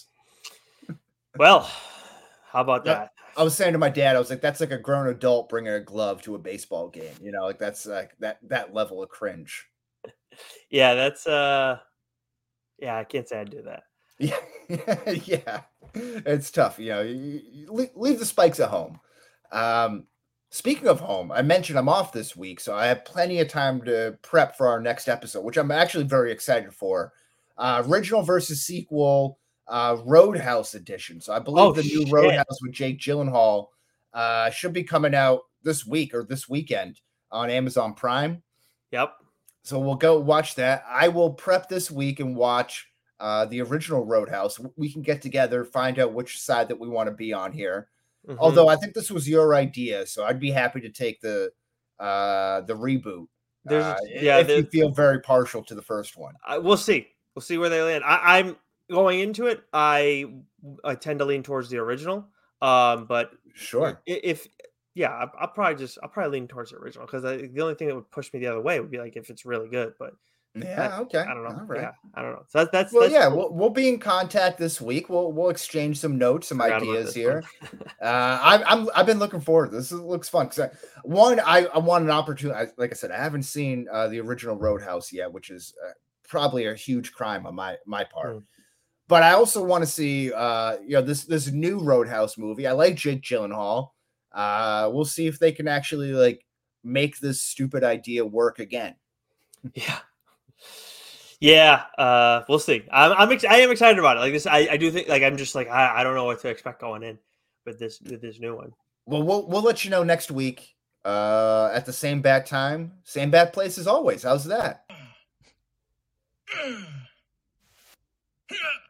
Well, how about Yeah. that? I was saying to my dad, I was like, that's like a grown adult bringing a glove to a baseball game. You know, like that's like that that level of cringe. Yeah, that's uh yeah, I can't say I'd do that. Yeah, yeah, it's tough. You know, you, you leave, leave the spikes at home. Um, speaking of home, I mentioned I'm off this week, so I have plenty of time to prep for our next episode, which I'm actually very excited for. Uh, original versus sequel, uh, Roadhouse edition. So I believe Oh, the new shit. Roadhouse with Jake Gyllenhaal uh, should be coming out this week or this weekend on Amazon Prime. Yep. So we'll go watch that. I will prep this week and watch uh, the original Roadhouse. We can get together, find out which side that we want to be on here. Mhm. Although I think this was your idea, so I'd be happy to take the uh, the reboot. There's a- uh, yeah, if you there's- feel very partial to the first one. I, we'll see. We'll see where they land. I, I'm going into it. I I tend to lean towards the original. Um, but Sure. i- if yeah, I- I'll probably just I'll probably lean towards the original because the only thing that would push me the other way would be like if it's really good. But Yeah. Okay. I don't know. All right. Yeah, I don't know. So that, that's Well, that's yeah, cool. we'll, we'll be in contact this week. We'll we'll exchange some notes, some Forgot about ideas this here. one. Uh, I, I'm I've been looking forward to this. This looks fun because one, I, I want an opportunity. I, like I said, I haven't seen uh, the original Roadhouse yet, which is uh, probably a huge crime on my my part. Hmm. But I also want to see, uh, you know, this this new Roadhouse movie. I like Jake Gyllenhaal. Uh, we'll see if they can actually like make this stupid idea work again. Yeah. Yeah, uh, we'll see. I'm, I'm ex- I am excited about it. Like this, I, I do think like I'm just like I, I don't know what to expect going in with this with this new one. Well, we'll we'll let you know next week uh, at the same bat time, same bat place as always. How's that?